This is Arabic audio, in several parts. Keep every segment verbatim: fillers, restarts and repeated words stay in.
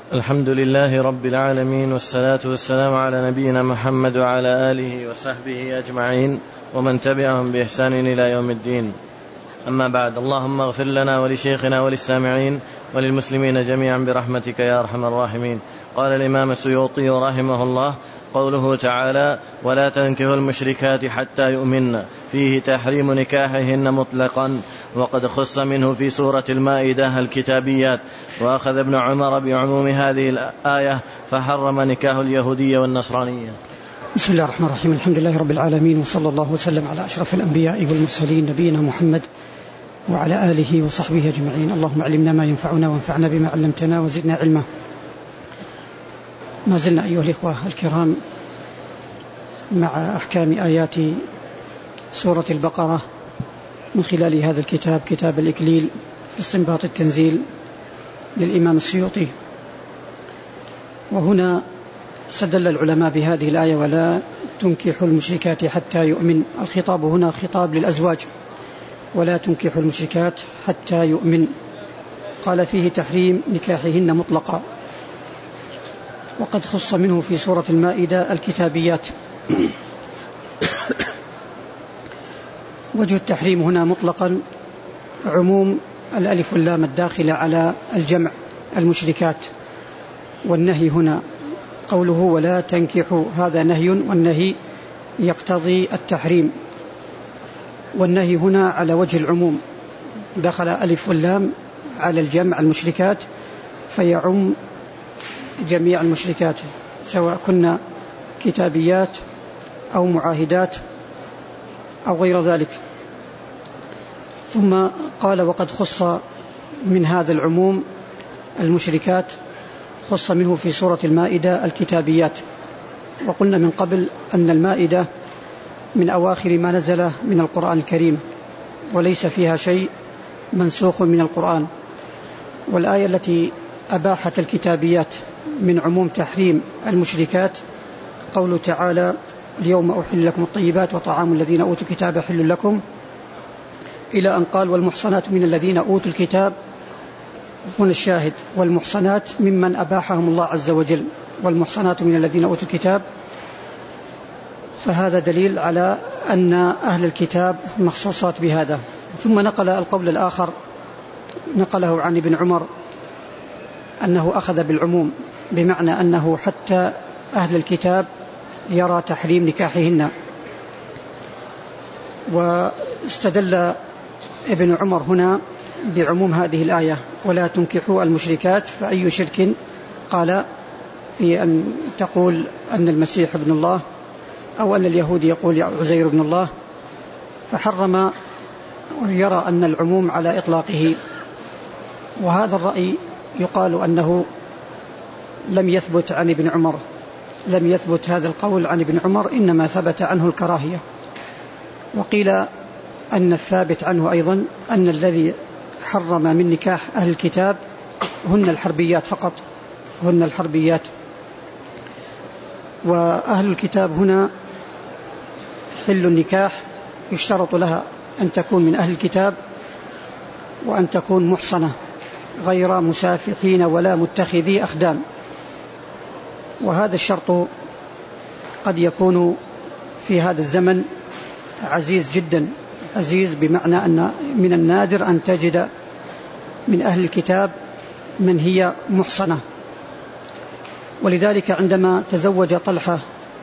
الحمد لله رب العالمين، والصلاة والسلام على نبينا محمد وعلى آله وصحبه أجمعين ومن تبعهم بإحسان إلى يوم الدين. أما بعد، اللهم اغفر لنا ولشيخنا وللسامعين وللمسلمين جميعا برحمتك يا أرحم الراحمين. قال الإمام السيوطي رحمه الله: قوله تعالى: ولا تنكحوا المشركات حتى يؤمن، فيه تحريم نكاحهن مطلقا، وقد خص منه في سورة المائدة الكتابيات. وأخذ ابن عمر بعموم هذه الآية فحرم نكاح اليهودية والنصرانية. بسم الله الرحمن الرحيم. الحمد لله رب العالمين، وصلى الله وسلم على أشرف الأنبياء والمرسلين نبينا محمد وعلى آله وصحبه أجمعين. اللهم علمنا ما ينفعنا وانفعنا بما علمتنا وزدنا علما. ما زلنا أيها الإخوة الكرام مع أحكام آيات سورة البقرة من خلال هذا الكتاب، كتاب الإكليل في استنباط التنزيل للإمام السيوطي. وهنا استدل العلماء بهذه الآية: ولا تنكحوا المشركات حتى يؤمن. الخطاب هنا خطاب للأزواج: ولا تنكحوا المشركات حتى يؤمن. قال: فيه تحريم نكاحهن مطلقا، وقد خص منه في سورة المائدة الكتابيات. وجه التحريم هنا مطلقا عموم الألف واللام الداخلة على الجمع المشركات، والنهي هنا قوله ولا تنكحوا هذا نهي، والنهي يقتضي التحريم، والنهي هنا على وجه العموم، دخل ألف واللام على الجمع المشركات فيعم جميع المشركات سواء كنا كتابيات أو معاهدات أو غير ذلك. ثم قال: وقد خص من هذا العموم المشركات، خص منه في سورة المائدة الكتابيات. وقلنا من قبل أن المائدة من أواخر ما نزل من القرآن الكريم، وليس فيها شيء منسوخ من القرآن. والآية التي أباحت الكتابيات من عموم تحريم المشركات قوله تعالى: اليوم أحل لكم الطيبات وطعام الذين أوتوا الكتاب حل لكم، إلى أن قال: والمحصنات من الذين أوتوا الكتاب. هنا الشاهد: والمحصنات ممن أباحهم الله عز وجل، والمحصنات من الذين أوتوا الكتاب. فهذا دليل على أن أهل الكتاب مخصوصات بهذا. ثم نقل القول الآخر، نقله عن ابن عمر أنه أخذ بالعموم، بمعنى أنه حتى أهل الكتاب يرى تحريم نكاحهن. واستدل ابن عمر هنا بعموم هذه الآية: ولا تنكحوا المشركات. فأي شرك؟ قال: في أن تقول أن المسيح ابن الله، أو أن اليهود يقول عزير ابن الله، فحرم، ويرى أن العموم على إطلاقه. وهذا الرأي يقال أنه لم يثبت عن ابن عمر، لم يثبت هذا القول عن ابن عمر، إنما ثبت عنه الكراهية. وقيل أن الثابت عنه أيضا أن الذي حرم من نكاح أهل الكتاب هن الحربيات فقط، هن الحربيات. وأهل الكتاب هنا حل النكاح يشترط لها أن تكون من أهل الكتاب، وأن تكون محصنة غير مسافحين ولا متخذي أخدان. وهذا الشرط قد يكون في هذا الزمن عزيز جدا، عزيز بمعنى أن من النادر أن تجد من أهل الكتاب من هي محصنة. ولذلك عندما تزوج طلحة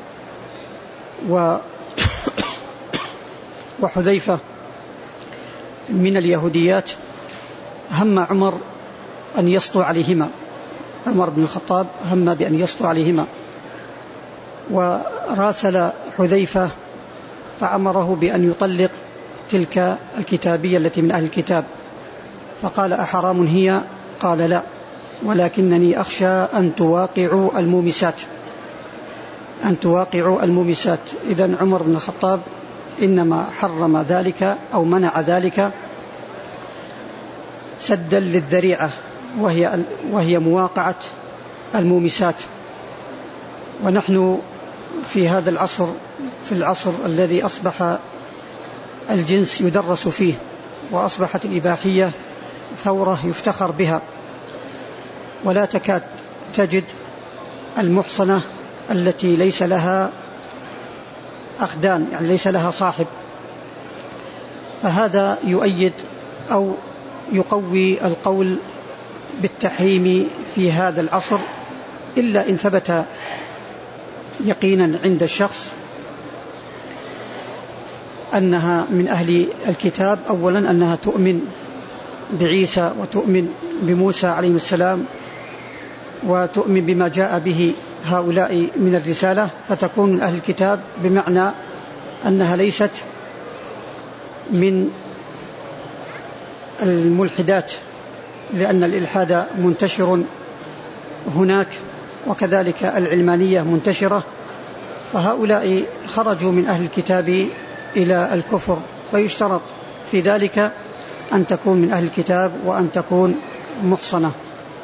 و وحذيفة من اليهوديات هم عمر أن يسطو عليهما، عمر بن الخطاب هم بأن يسطو عليهما، وراسل حذيفة فأمره بأن يطلق تلك الكتابية التي من أهل الكتاب، فقال: أحرام هي؟ قال: لا، ولكنني أخشى أن تواقعوا المومسات، أن تواقعوا المومسات. إذن عمر بن الخطاب إنما حرم ذلك أو منع ذلك سدا للذريعة، وهي, وهي مواقعة المومسات. ونحن في هذا العصر، في العصر الذي أصبح الجنس يدرس فيه، وأصبحت الإباحية ثورة يفتخر بها، ولا تكاد تجد المحصنة التي ليس لها أخدان، يعني ليس لها صاحب. فهذا يؤيد أو يقوي القول بالتحريم في هذا العصر، إلا إن ثبت يقينا عند الشخص أنها من أهل الكتاب. أولا أنها تؤمن بعيسى وتؤمن بموسى عليه السلام وتؤمن بما جاء به هؤلاء من الرسالة، فتكون من أهل الكتاب، بمعنى أنها ليست من الملحدات، لأن الإلحاد منتشر هناك، وكذلك العلمانية منتشرة، فهؤلاء خرجوا من أهل الكتاب إلى الكفر، فيشترط في ذلك أن تكون من أهل الكتاب وأن تكون محصنة.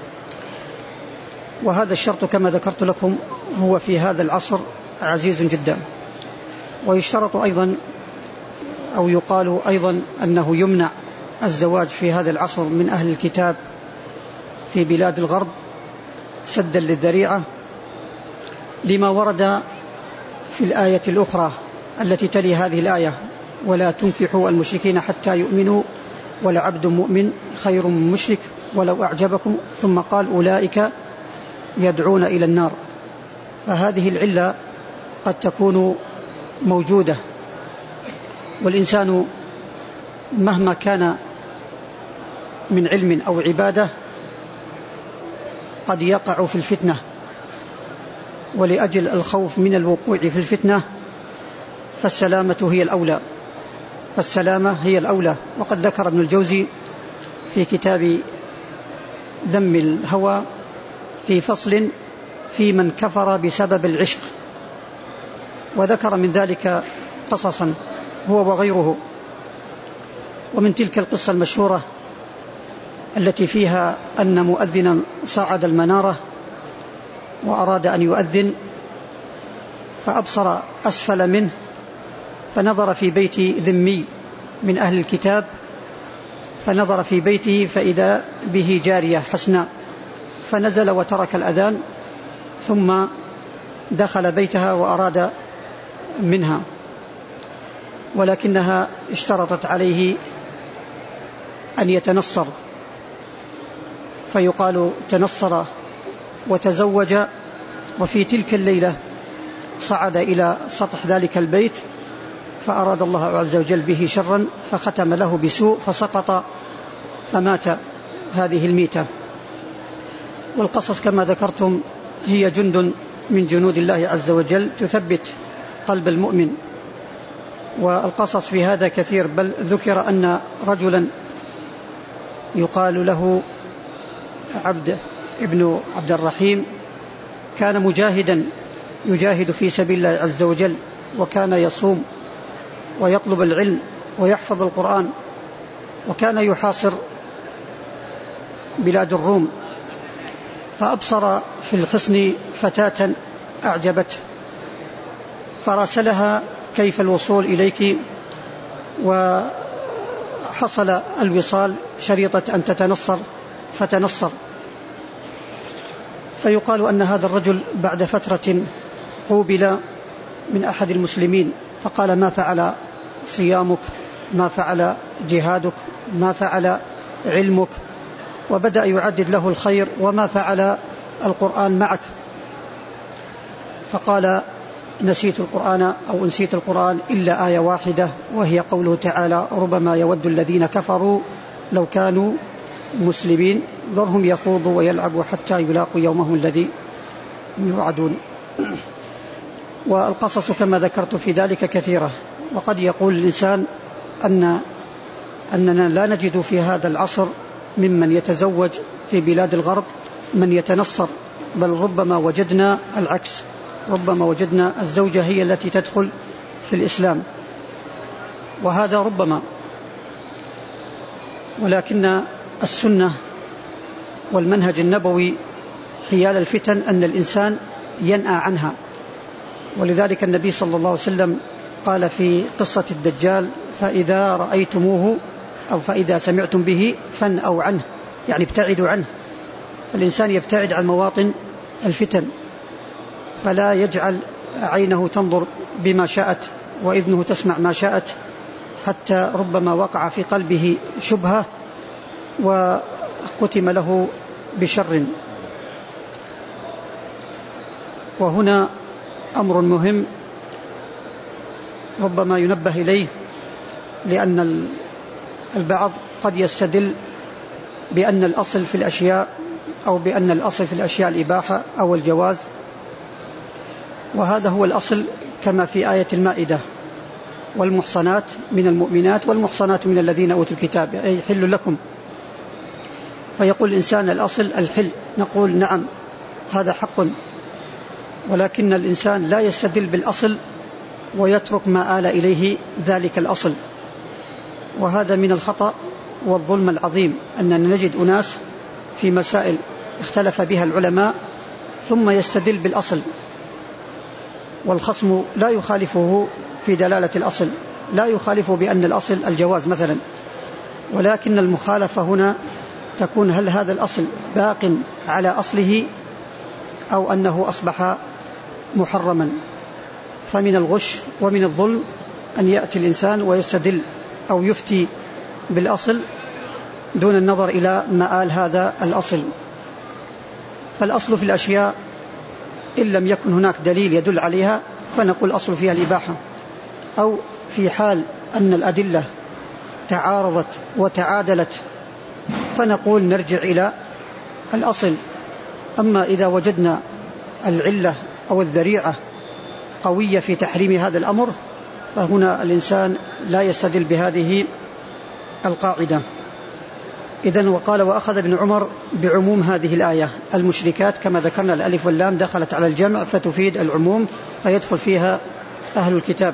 وهذا الشرط كما ذكرت لكم هو في هذا العصر عزيز جدا. ويشترط أيضا أو يقال أيضا أنه يمنع الزواج في هذا العصر من أهل الكتاب في بلاد الغرب سدا للذريعة، لما ورد في الآية الأخرى التي تلي هذه الآية: ولا تنكحوا المشركين حتى يؤمنوا ولعبد مؤمن خير من مشرك ولو أعجبكم، ثم قال أولئك يدعون إلى النار. فهذه العلة قد تكون موجودة، والإنسان مهما كان من علم أو عبادة قد يقع في الفتنة، ولأجل الخوف من الوقوع في الفتنة فالسلامة هي الأولى فالسلامة هي الأولى. وقد ذكر ابن الجوزي في كتاب ذم الهوى في فصل في من كفر بسبب العشق، وذكر من ذلك قصصا هو وغيره. ومن تلك القصة المشهورة التي فيها أن مؤذنا صعد المنارة وأراد أن يؤذن، فأبصر أسفل منه، فنظر في بيت ذمي من أهل الكتاب، فنظر في بيته فإذا به جارية حسناء، فنزل وترك الأذان ثم دخل بيتها وأراد منها، ولكنها اشترطت عليه أن يتنصر، فيقال تنصر وتزوج. وفي تلك الليلة صعد إلى سطح ذلك البيت فأراد الله عز وجل به شرا فختم له بسوء فسقط فمات هذه الميتة. والقصص كما ذكرتم هي جند من جنود الله عز وجل تثبت قلب المؤمن. والقصص في هذا كثير، بل ذكر أن رجلا يقال له عبد ابن عبد الرحيم كان مجاهدا يجاهد في سبيل الله عز وجل، وكان يصوم ويطلب العلم ويحفظ القرآن، وكان يحاصر بلاد الروم، فأبصر في الحصن فتاة أعجبته، فراسلها كيف الوصول إليك، وحصل الوصال شريطة أن تتنصر فتنصر. فيقال أن هذا الرجل بعد فترة قوبل من أحد المسلمين فقال: ما فعل صيامك؟ ما فعل جهادك؟ ما فعل علمك؟ وبدأ يعدد له الخير: وما فعل القرآن معك؟ فقال: نسيت القرآن أو أنسيت القرآن إلا آية واحدة، وهي قوله تعالى: ربما يود الذين كفروا لو كانوا مسلمين ذرهم يخوضوا ويلعبوا حتى يلاقوا يومهم الذي يوعدون. والقصص كما ذكرت في ذلك كثيرة. وقد يقول الإنسان أن أننا لا نجد في هذا العصر ممن يتزوج في بلاد الغرب من يتنصر، بل ربما وجدنا العكس، ربما وجدنا الزوجة هي التي تدخل في الإسلام، وهذا ربما. ولكن السنة والمنهج النبوي حيال الفتن أن الإنسان ينأى عنها. ولذلك النبي صلى الله عليه وسلم قال في قصة الدجال: فإذا رأيتموه أو فإذا سمعتم به فانأوا عنه، يعني ابتعدوا عنه. الإنسان يبتعد عن مواطن الفتن، فلا يجعل عينه تنظر بما شاءت وإذنه تسمع ما شاءت، حتى ربما وقع في قلبه شبهة وختم له بشر. وهنا أمر مهم ربما ينبه إليه، لأن البعض قد يستدل بأن الأصل في الأشياء أو بأن الأصل في الأشياء الإباحة أو الجواز، وهذا هو الأصل كما في آية المائدة: والمحصنات من المؤمنات والمحصنات من الذين أوتوا الكتاب، أي حل لكم. فيقول الإنسان الأصل الحل، نقول نعم هذا حق، ولكن الإنسان لا يستدل بالأصل ويترك ما آل إليه ذلك الأصل، وهذا من الخطأ والظلم العظيم، أننا نجد أناس في مسائل اختلف بها العلماء ثم يستدل بالأصل، والخصم لا يخالفه في دلالة الأصل، لا يخالفه بأن الأصل الجواز مثلا، ولكن المخالفة هنا تكون هل هذا الأصل باق على أصله أو أنه أصبح محرما. فمن الغش ومن الظلم أن يأتي الإنسان ويستدل أو يفتي بالأصل دون النظر إلى مآل هذا الأصل. فالأصل في الأشياء إن لم يكن هناك دليل يدل عليها فنقول أصل فيها الإباحة، أو في حال أن الأدلة تعارضت وتعادلت فنقول نرجع إلى الأصل. أما إذا وجدنا العلة أو الذريعة قوية في تحريم هذا الأمر فهنا الإنسان لا يستدل بهذه القاعدة. إذن وقال: وأخذ ابن عمر بعموم هذه الآية. المشركات كما ذكرنا الألف واللام دخلت على الجمع فتفيد العموم، فيدخل فيها أهل الكتاب،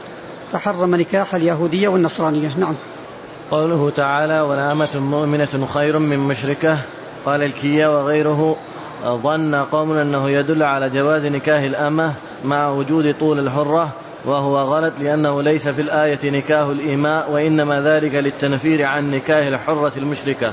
فحرم نكاح اليهودية والنصرانية. نعم. قوله تعالى: ولأمة مؤمنة خير من مشركة. قال الكيا وغيره: ظن قوم أنه يدل على جواز نكاح الأمة مع وجود طول الحرة، وهو غلط، لأنه ليس في الآية نكاح الإماء، وإنما ذلك للتنفير عن نكاح الحرة المشركة،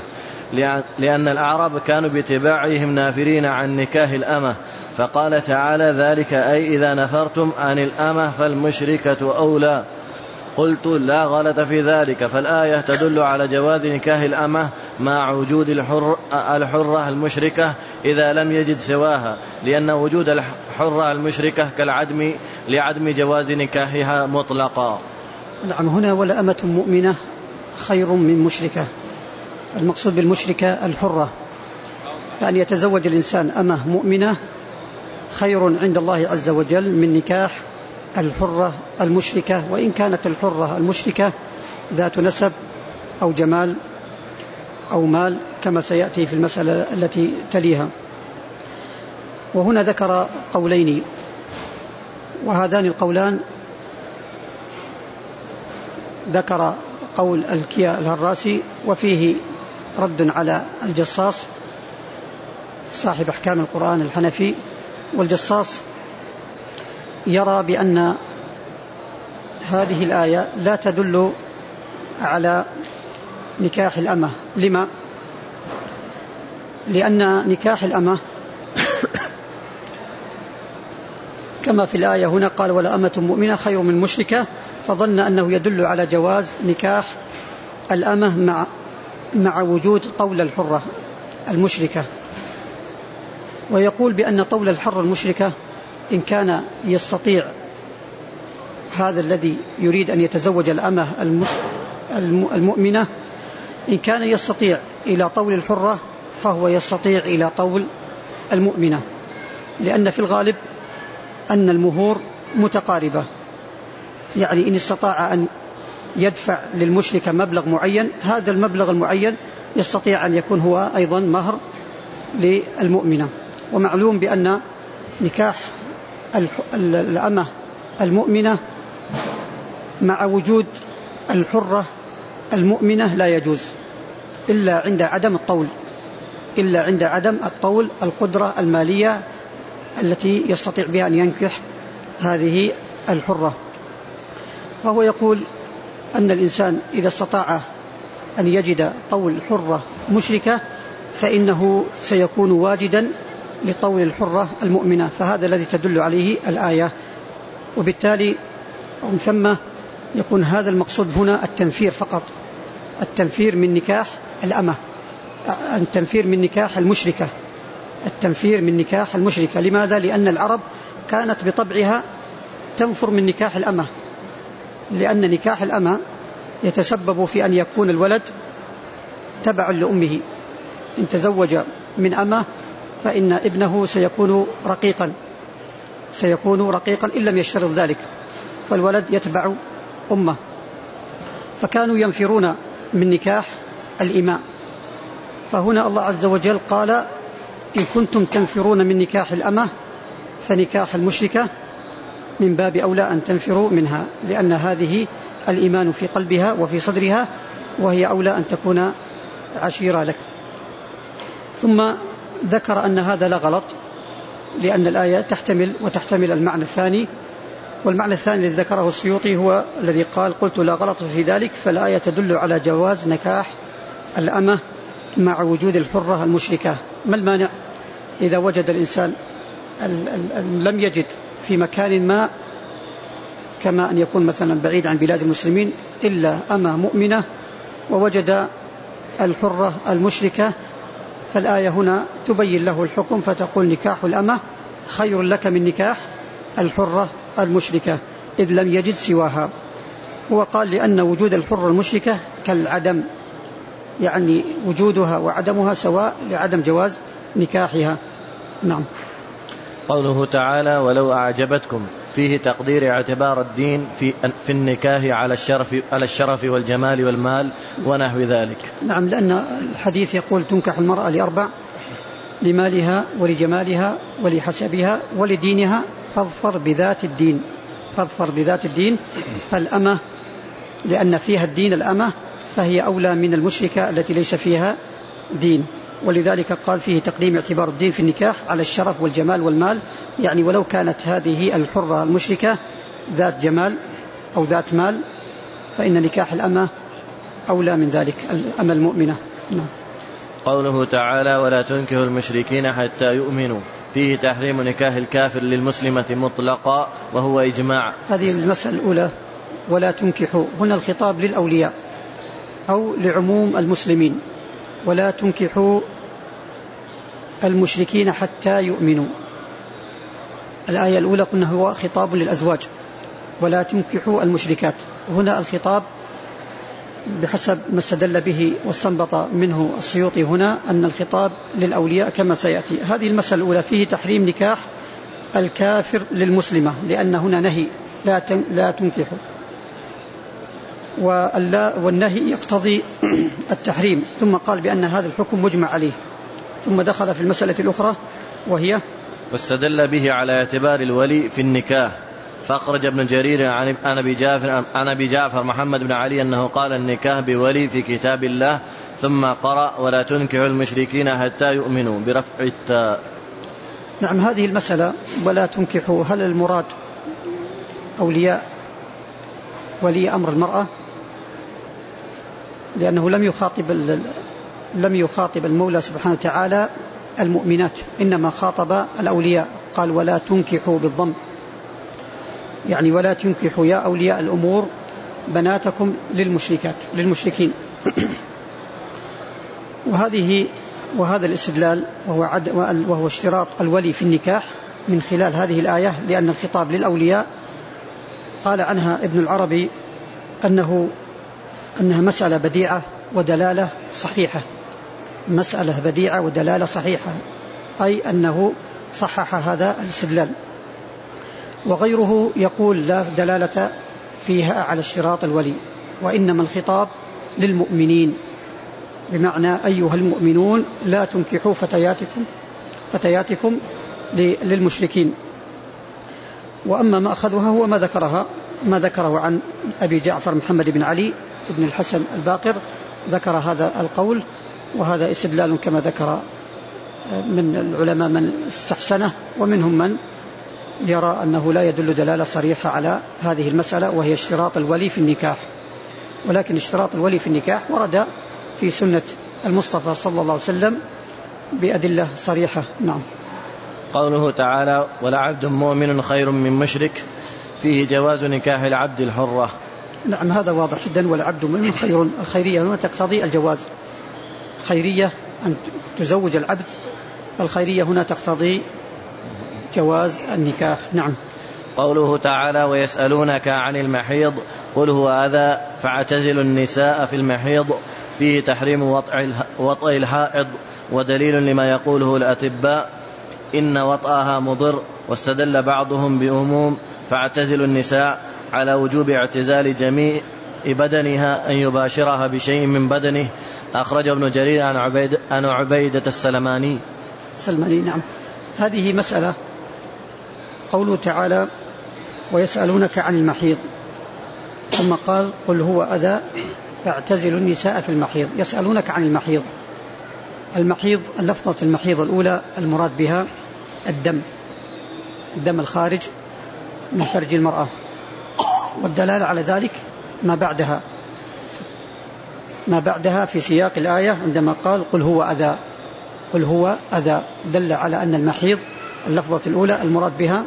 لأن الأعراب كانوا باتباعهم نافرين عن نكاح الأمة، فقال تعالى: ذلك أي إذا نفرتم عن الأمة فالمشركة أولى. قلت: لا غلط في ذلك، فالآية تدل على جواز نكاح الأمة مع وجود الحر الحرة المشركة إذا لم يجد سواها، لأن وجود الحرة المشركة كالعدم لعدم جواز نكاحها مطلقا. نعم. هنا ولأمة مؤمنة خير من مشركة، المقصود بالمشركة الحرة، فأن يتزوج الإنسان أمة مؤمنة خير عند الله عز وجل من نكاح الحرة المشركة، وإن كانت الحرة المشركة ذات نسب أو جمال أو مال كما سيأتي في المسألة التي تليها. وهنا ذكر قولين، وهذان القولان ذكر قول الكيا الهراسي وفيه رد على الجصاص صاحب أحكام القرآن الحنفي. والجصاص يرى بأن هذه الآية لا تدل على نكاح الأمة. لما؟ لأن نكاح الأمة كما في الآية هنا قال: ولأمة مؤمنة خير من مشركة، فظن أنه يدل على جواز نكاح الأمة مع مع وجود طول الحرة المشركة. ويقول بأن طول الحرة المشركة إن كان يستطيع هذا الذي يريد أن يتزوج الأمة المؤمنة، إن كان يستطيع إلى طول الحرة فهو يستطيع إلى طول المؤمنة، لأن في الغالب أن المهور متقاربة، يعني إن استطاع أن يدفع للمشركة مبلغ معين، هذا المبلغ المعين يستطيع أن يكون هو أيضا مهر للمؤمنة. ومعلوم بأن نكاح الأمة المؤمنة مع وجود الحرة المؤمنة لا يجوز إلا عند عدم الطول، إلا عند عدم الطول القدرة المالية التي يستطيع بها أن ينكح هذه الحرة. فهو يقول أن الإنسان إذا استطاع أن يجد طول حرة مشركة فإنه سيكون واجدا لطول الحرة المؤمنة، فهذا الذي تدل عليه الآية. وبالتالي ومن ثم يكون هذا المقصود هنا التنفير فقط، التنفير من نكاح الأمة، التنفير من نكاح المشركة، التنفير من نكاح المشركة. لماذا؟ لأن العرب كانت بطبعها تنفر من نكاح الأمة، لأن نكاح الأمة يتسبب في أن يكون الولد تبع لأمه، إن تزوج من أمة فإن ابنه سيكون رقيقا سيكون رقيقا إن لم يشترط ذلك، فالولد يتبع أمه. فكانوا ينفرون من نكاح الإماء. فهنا الله عز وجل قال إن كنتم تنفرون من نكاح الأمة فنكاح المشركة من باب أولى أن تنفروا منها، لأن هذه الإيمان في قلبها وفي صدرها، وهي أولى أن تكون عشيرة لك. ثم ذكر أن هذا لا غلط، لأن الآية تحتمل وتحتمل المعنى الثاني، والمعنى الثاني الذي ذكره السيوطي هو الذي قال قلت لا غلط في ذلك، فالآية تدل على جواز نكاح الأمة مع وجود الحرة المشركة. ما المانع إذا وجد الإنسان لم يجد في مكان ما، كما أن يكون مثلا بعيد عن بلاد المسلمين، إلا أمة مؤمنة ووجد الحرة المشركة، فالآية هنا تبين له الحكم فتقول نكاح الأمة خير لك من نكاح الحرة المشركة إذ لم يجد سواها. هو قال لأن وجود الحرة المشركة كالعدم، يعني وجودها وعدمها سواء لعدم جواز نكاحها. نعم. قوله تعالى ولو أعجبتكم فيه تقدير اعتبار الدين في في النكاح على الشرف على الشرف والجمال والمال ونحو ذلك. نعم، لأن الحديث يقول تنكح المرأة لأربع: لمالها ولجمالها ولحسبها ولدينها فاظفر بذات الدين فاظفر بذات الدين فالأمة لأن فيها الدين الأمة فهي أولى من المشركة التي ليس فيها دين، ولذلك قال فيه تقديم اعتبار الدين في النكاح على الشرف والجمال والمال، يعني ولو كانت هذه الحرة المشركة ذات جمال أو ذات مال فإن نكاح الأمة أولى من ذلك، الأمة المؤمنة. نعم. قوله تعالى ولا تنكحوا المشركين حتى يؤمنوا فيه تحريم نكاح الكافر للمسلمة مطلقا وهو إجماع. هذه المسألة الأولى، ولا تنكحوا، هنا الخطاب للأولياء أو لعموم المسلمين، ولا تنكحوا المشركين حتى يؤمنوا. الآية الأولى قلنا هو خطاب للأزواج، ولا تنكحوا المشركات، هنا الخطاب بحسب ما استدل به واستنبط منه السيوطي هنا أن الخطاب للأولياء كما سيأتي. هذه المسألة الأولى فيه تحريم نكاح الكافر للمسلمة، لأن هنا نهي لا لا تنكحوا، والنهي يقتضي التحريم، ثم قال بأن هذا الحكم مجمع عليه، ثم دخل في المسألة الأخرى وهي واستدل به على اعتبار الولي في النكاح، فأخرج ابن جرير عن أبي جعفر عن أبي جعفر محمد بن علي أنه قال النكاح بولي في كتاب الله، ثم قرأ ولا تنكحوا المشركين حتى يؤمنوا برفع التاء. نعم، هذه المسألة ولا تنكحوا، هل المراد أولياء ولي أمر المرأة؟ لأنه لم يخاطب لم يخاطب المولى سبحانه وتعالى المؤمنات، إنما خاطب الأولياء، قال ولا تنكحوا بالضم، يعني ولا تنكحوا يا أولياء الأمور بناتكم للمشركات للمشركين. وهذه وهذا الاستدلال وهو, عد وهو اشتراط الولي في النكاح من خلال هذه الآية، لأن الخطاب للأولياء قال عنها ابن العربي أنه أنها مسألة بديعة ودلالة صحيحة، مسألة بديعة ودلالة صحيحة، أي أنه صحح هذا الاستدلال. وغيره يقول لا دلالة فيها على اشتراط الولي، وإنما الخطاب للمؤمنين، بمعنى أيها المؤمنون لا تنكحوا فتياتكم فتياتكم للمشركين. وأما ما أخذها هو ما ذكرها ما ذكره عن أبي جعفر محمد بن علي بن الحسن الباقر، ذكر هذا القول، وهذا استدلال كما ذكر من العلماء من استحسنه، ومنهم من يرى أنه لا يدل دلالة صريحة على هذه المسألة، وهي اشتراط الولي في النكاح. ولكن اشتراط الولي في النكاح ورد في سنة المصطفى صلى الله عليه وسلم بأدلة صريحة. نعم. قوله تعالى ولعبد مؤمن خير من مشرك فيه جواز نكاح العبد الحرة. نعم هذا واضح جدا. والعبد مؤمن خير، الخيرية هنا تقتضي الجواز، خيرية أن تزوج العبد، الخيرية هنا تقتضي جواز النكاح. نعم. قوله تعالى ويسألونك عن المحيض قل هو أذى فاعتزلوا النساء في المحيض فيه تحريم وطئ الحائض، ودليل لما يقوله الأطباء إن وطئها مضر. واستدل بعضهم بأموم فاعتزلوا النساء على وجوب اعتزال جميع بدنها أن يباشرها بشيء من بدنه. أخرج ابن جرير عن عبيد عن عبيدة السلماني. سلماني نعم. هذه مسألة. قوله تعالى ويسألونك عن المحيض، ثم قال قل هو أذى فاعتزلوا النساء في المحيض. يسألونك عن المحيض، المحيض اللفظة المحيض الأولى المراد بها الدم، الدم الخارج من فرج المرأة، والدلالة على ذلك ما بعدها ما بعدها في سياق الآية عندما قال قل هو أذى، قل هو أذى دل على أن المحيض اللفظة الأولى المراد بها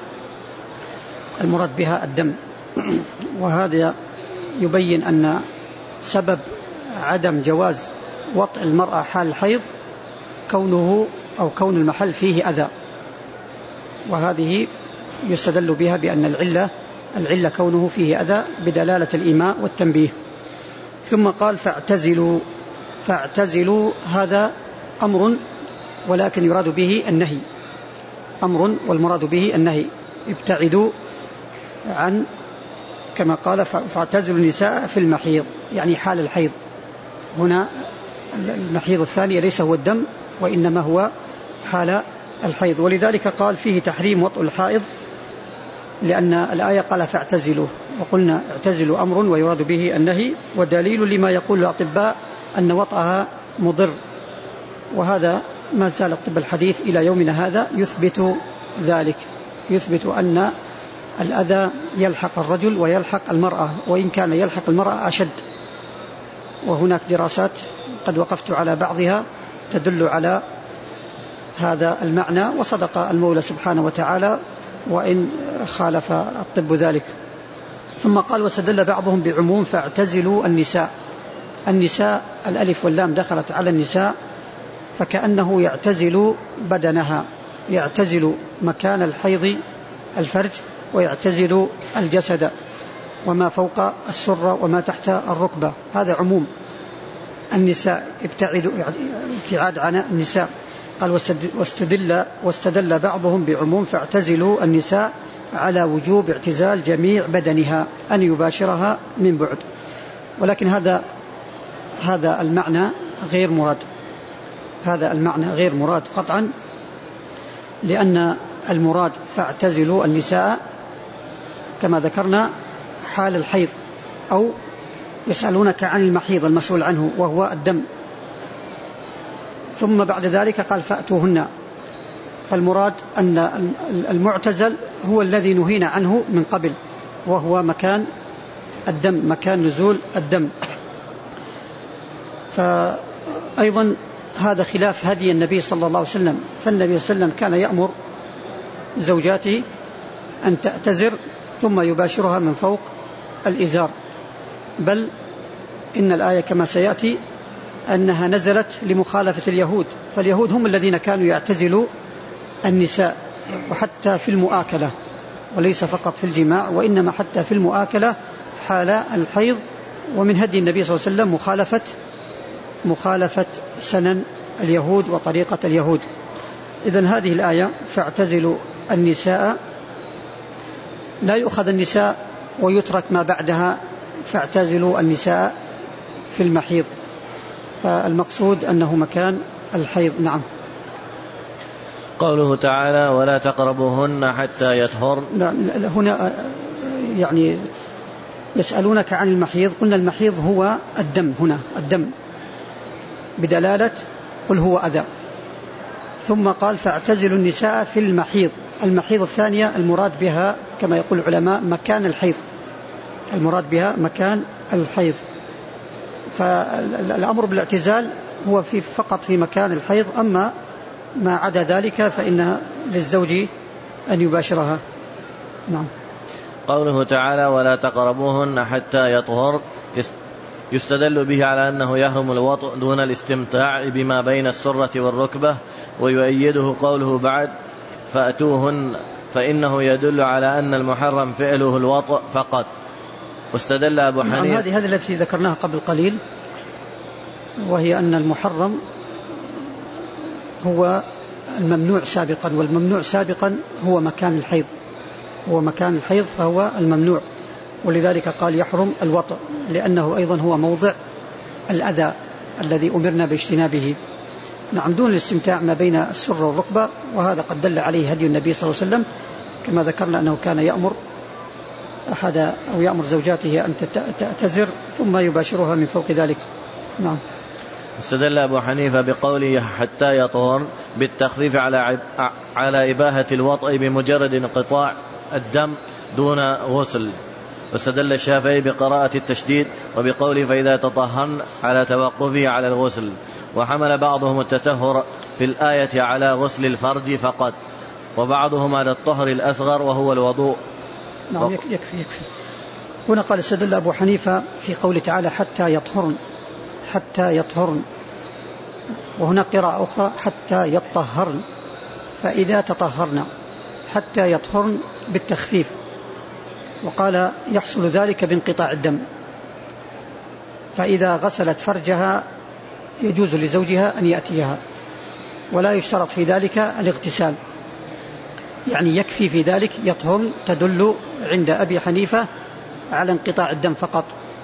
المراد بها الدم. وهذا يبين أن سبب عدم جواز وطئ المرأة حال الحيض كونه أو كون المحل فيه أذى، وهذه يستدل بها بأن العلة العلة كونه فيه أذى بدلالة الإيماء والتنبيه. ثم قال فاعتزلوا، فاعتزلوا هذا أمر ولكن يراد به النهي، أمر والمراد به النهي. ابتعدوا عن كما قال فاعتزلوا النساء في المحيض يعني حال الحيض. هنا المحيض الثاني ليس هو الدم وإنما هو حال الحيض، ولذلك قال فيه تحريم وطئ الحائض لأن الآية قال فاعتزلوا، وقلنا اعتزلوا أمر ويراد به النهي، ودليل لما يقول الأطباء أن وطئها مضر، وهذا ما زال الطب الحديث إلى يومنا هذا يثبت ذلك، يثبت أن الأذى يلحق الرجل ويلحق المرأة، وإن كان يلحق المرأة أشد. وهناك دراسات قد وقفت على بعضها تدل على هذا المعنى، وصدق المولى سبحانه وتعالى وإن خالف الطب ذلك. ثم قال واستدل بعضهم بعموم فاعتزلوا النساء. النساء الألف واللام دخلت على النساء، فكأنه يعتزل بدنها، يعتزل مكان الحيض الفرج، ويعتزل الجسد وما فوق السرة وما تحت الركبة، هذا عموم النساء، ابتعدوا ابتعاد عن النساء. قال واستدل, واستدل بعضهم بعموم فاعتزلوا النساء على وجوب اعتزال جميع بدنها أن يباشرها من بعد، ولكن هذا هذا المعنى غير مراد، هذا المعنى غير مراد قطعا، لأن المراد فاعتزلوا النساء كما ذكرنا حال الحيض، أو يسألونك عن المحيض المسؤول عنه وهو الدم، ثم بعد ذلك قال فأتوهن. فالمراد أن المعتزل هو الذي نهينا عنه من قبل، وهو مكان الدم، مكان نزول الدم. فأيضا هذا خلاف هدي النبي صلى الله عليه وسلم، فالنبي صلى الله عليه وسلم كان يأمر زوجاته أن تأتزر ثم يباشرها من فوق الإزار، بل إن الآية كما سيأتي أنها نزلت لمخالفة اليهود، فاليهود هم الذين كانوا يعتزلوا النساء، وحتى في المؤاكلة، وليس فقط في الجماع، وإنما حتى في المؤاكلة حال الحيض. ومن هدي النبي صلى الله عليه وسلم مخالفة مخالفة سنن اليهود وطريقة اليهود. إذن هذه الآية فاعتزلوا النساء لا يؤخذ النساء ويترك ما بعدها فاعتزلوا النساء في المحيض، فالمقصود أنه مكان الحيض. نعم. قوله تعالى ولا تقربوهن حتى يطهرن، هنا يعني يسألونك عن المحيض، قلنا المحيض هو الدم، هنا الدم بدلالة قل هو أذى. ثم قال فاعتزلوا النساء في المحيض، المحيض الثانية المراد بها كما يقول العلماء مكان الحيض، المراد بها مكان الحيض. فالأمر بالاعتزال هو في فقط في مكان الحيض، أما ما عدا ذلك فإن للزوج أن يباشرها. نعم. قوله تعالى ولا تقربوهن حتى يطهر يستدل به على أنه يحرم الوطء دون الاستمتاع بما بين السرة والركبة، ويؤيده قوله بعد فأتوهن، فإنه يدل على أن المحرم فعله الوطء فقط. واستدل أبو حنيفة هذه هذه التي ذكرناها قبل قليل، وهي أن المحرم هو الممنوع سابقا، والممنوع سابقا هو مكان الحيض، هو مكان الحيض فهو الممنوع، ولذلك قال يحرم الوطء لأنه أيضا هو موضع الأذى الذي أمرنا باجتنابه. نعم، دون الاستمتاع ما بين السرة والركبة، وهذا قد دل عليه هدي النبي صلى الله عليه وسلم كما ذكرنا أنه كان يأمر أحد أو يأمر زوجاته أن تعتذر ثم يباشرها من فوق ذلك. نعم. استدل أبو حنيفة بقوله حتى يطهر بالتخفيف على على إباحة الوطء بمجرد انقطاع الدم دون غسل. واستدل الشافعي بقراءة التشديد وبقوله فإذا تطهرن على توقفه على الغسل. وحمل بعضهم التطهر في الآية على غسل الفرج فقط، وبعضهم على الطهر الأصغر وهو الوضوء. نعم، يكفي يكفي. هنا قال استدل أبو حنيفة في قوله تعالى حتى يطهرن، حتى يطهرن، وهنا قراءة أخرى حتى يطهرن، فإذا تطهرن، حتى يطهرن بالتخفيف، وقال يحصل ذلك بانقطاع الدم، فإذا غسلت فرجها يجوز لزوجها أن يأتيها، ولا يشترط في ذلك الاغتسال، يعني يكفي في ذلك يطهرن تدل عند أبي حنيفة على انقطاع الدم فقط.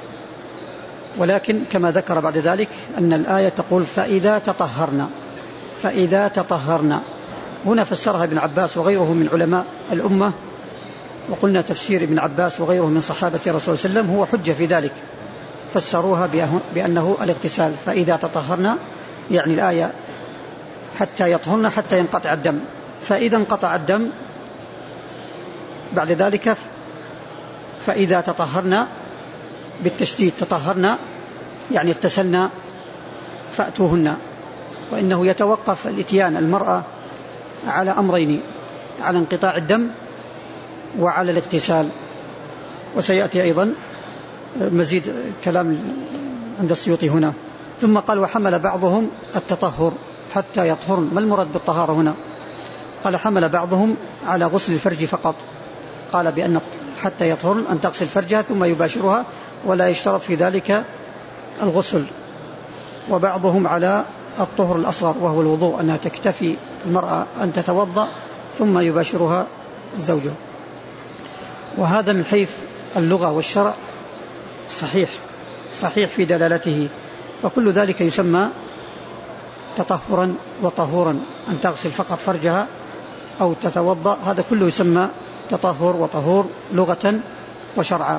ولكن كما ذكر بعد ذلك أن الآية تقول فإذا تطهرنا، فإذا تطهرنا، هنا فسرها ابن عباس وغيره من علماء الأمة، وقلنا تفسير ابن عباس وغيره من صحابة رسول الله صلى الله عليه وسلم هو حجة في ذلك، فسروها بأنه الاغتسال، فإذا تطهرنا يعني الآية حتى يطهرن حتى ينقطع الدم، فإذا انقطع الدم بعد ذلك فإذا تطهرنا بالتشديد تطهرنا يعني اغتسلنا فأتوهن. وإنه يتوقف الاتيان المرأة على أمرين، على انقطاع الدم وعلى الاغتسال. وسيأتي أيضا مزيد كلام عند السيوطي هنا. ثم قال وحمل بعضهم التطهر حتى يطهرن، ما المراد بالطهارة هنا؟ قال حمل بعضهم على غسل الفرج فقط، قال بأن حتى يطهرن أن تغسل فرجها ثم يباشرها ولا يشترط في ذلك الغسل. وبعضهم على الطهر الأصغر وهو الوضوء، أنها تكتفي المرأة أن تتوضأ ثم يباشرها زوجها. وهذا من حيث اللغة والشرع صحيح صحيح في دلالته، وكل ذلك يسمى تطهرا وطهورا، أن تغسل فقط فرجها أو تتوضأ، هذا كله يسمى تطهر وطهور لغة وشرعا.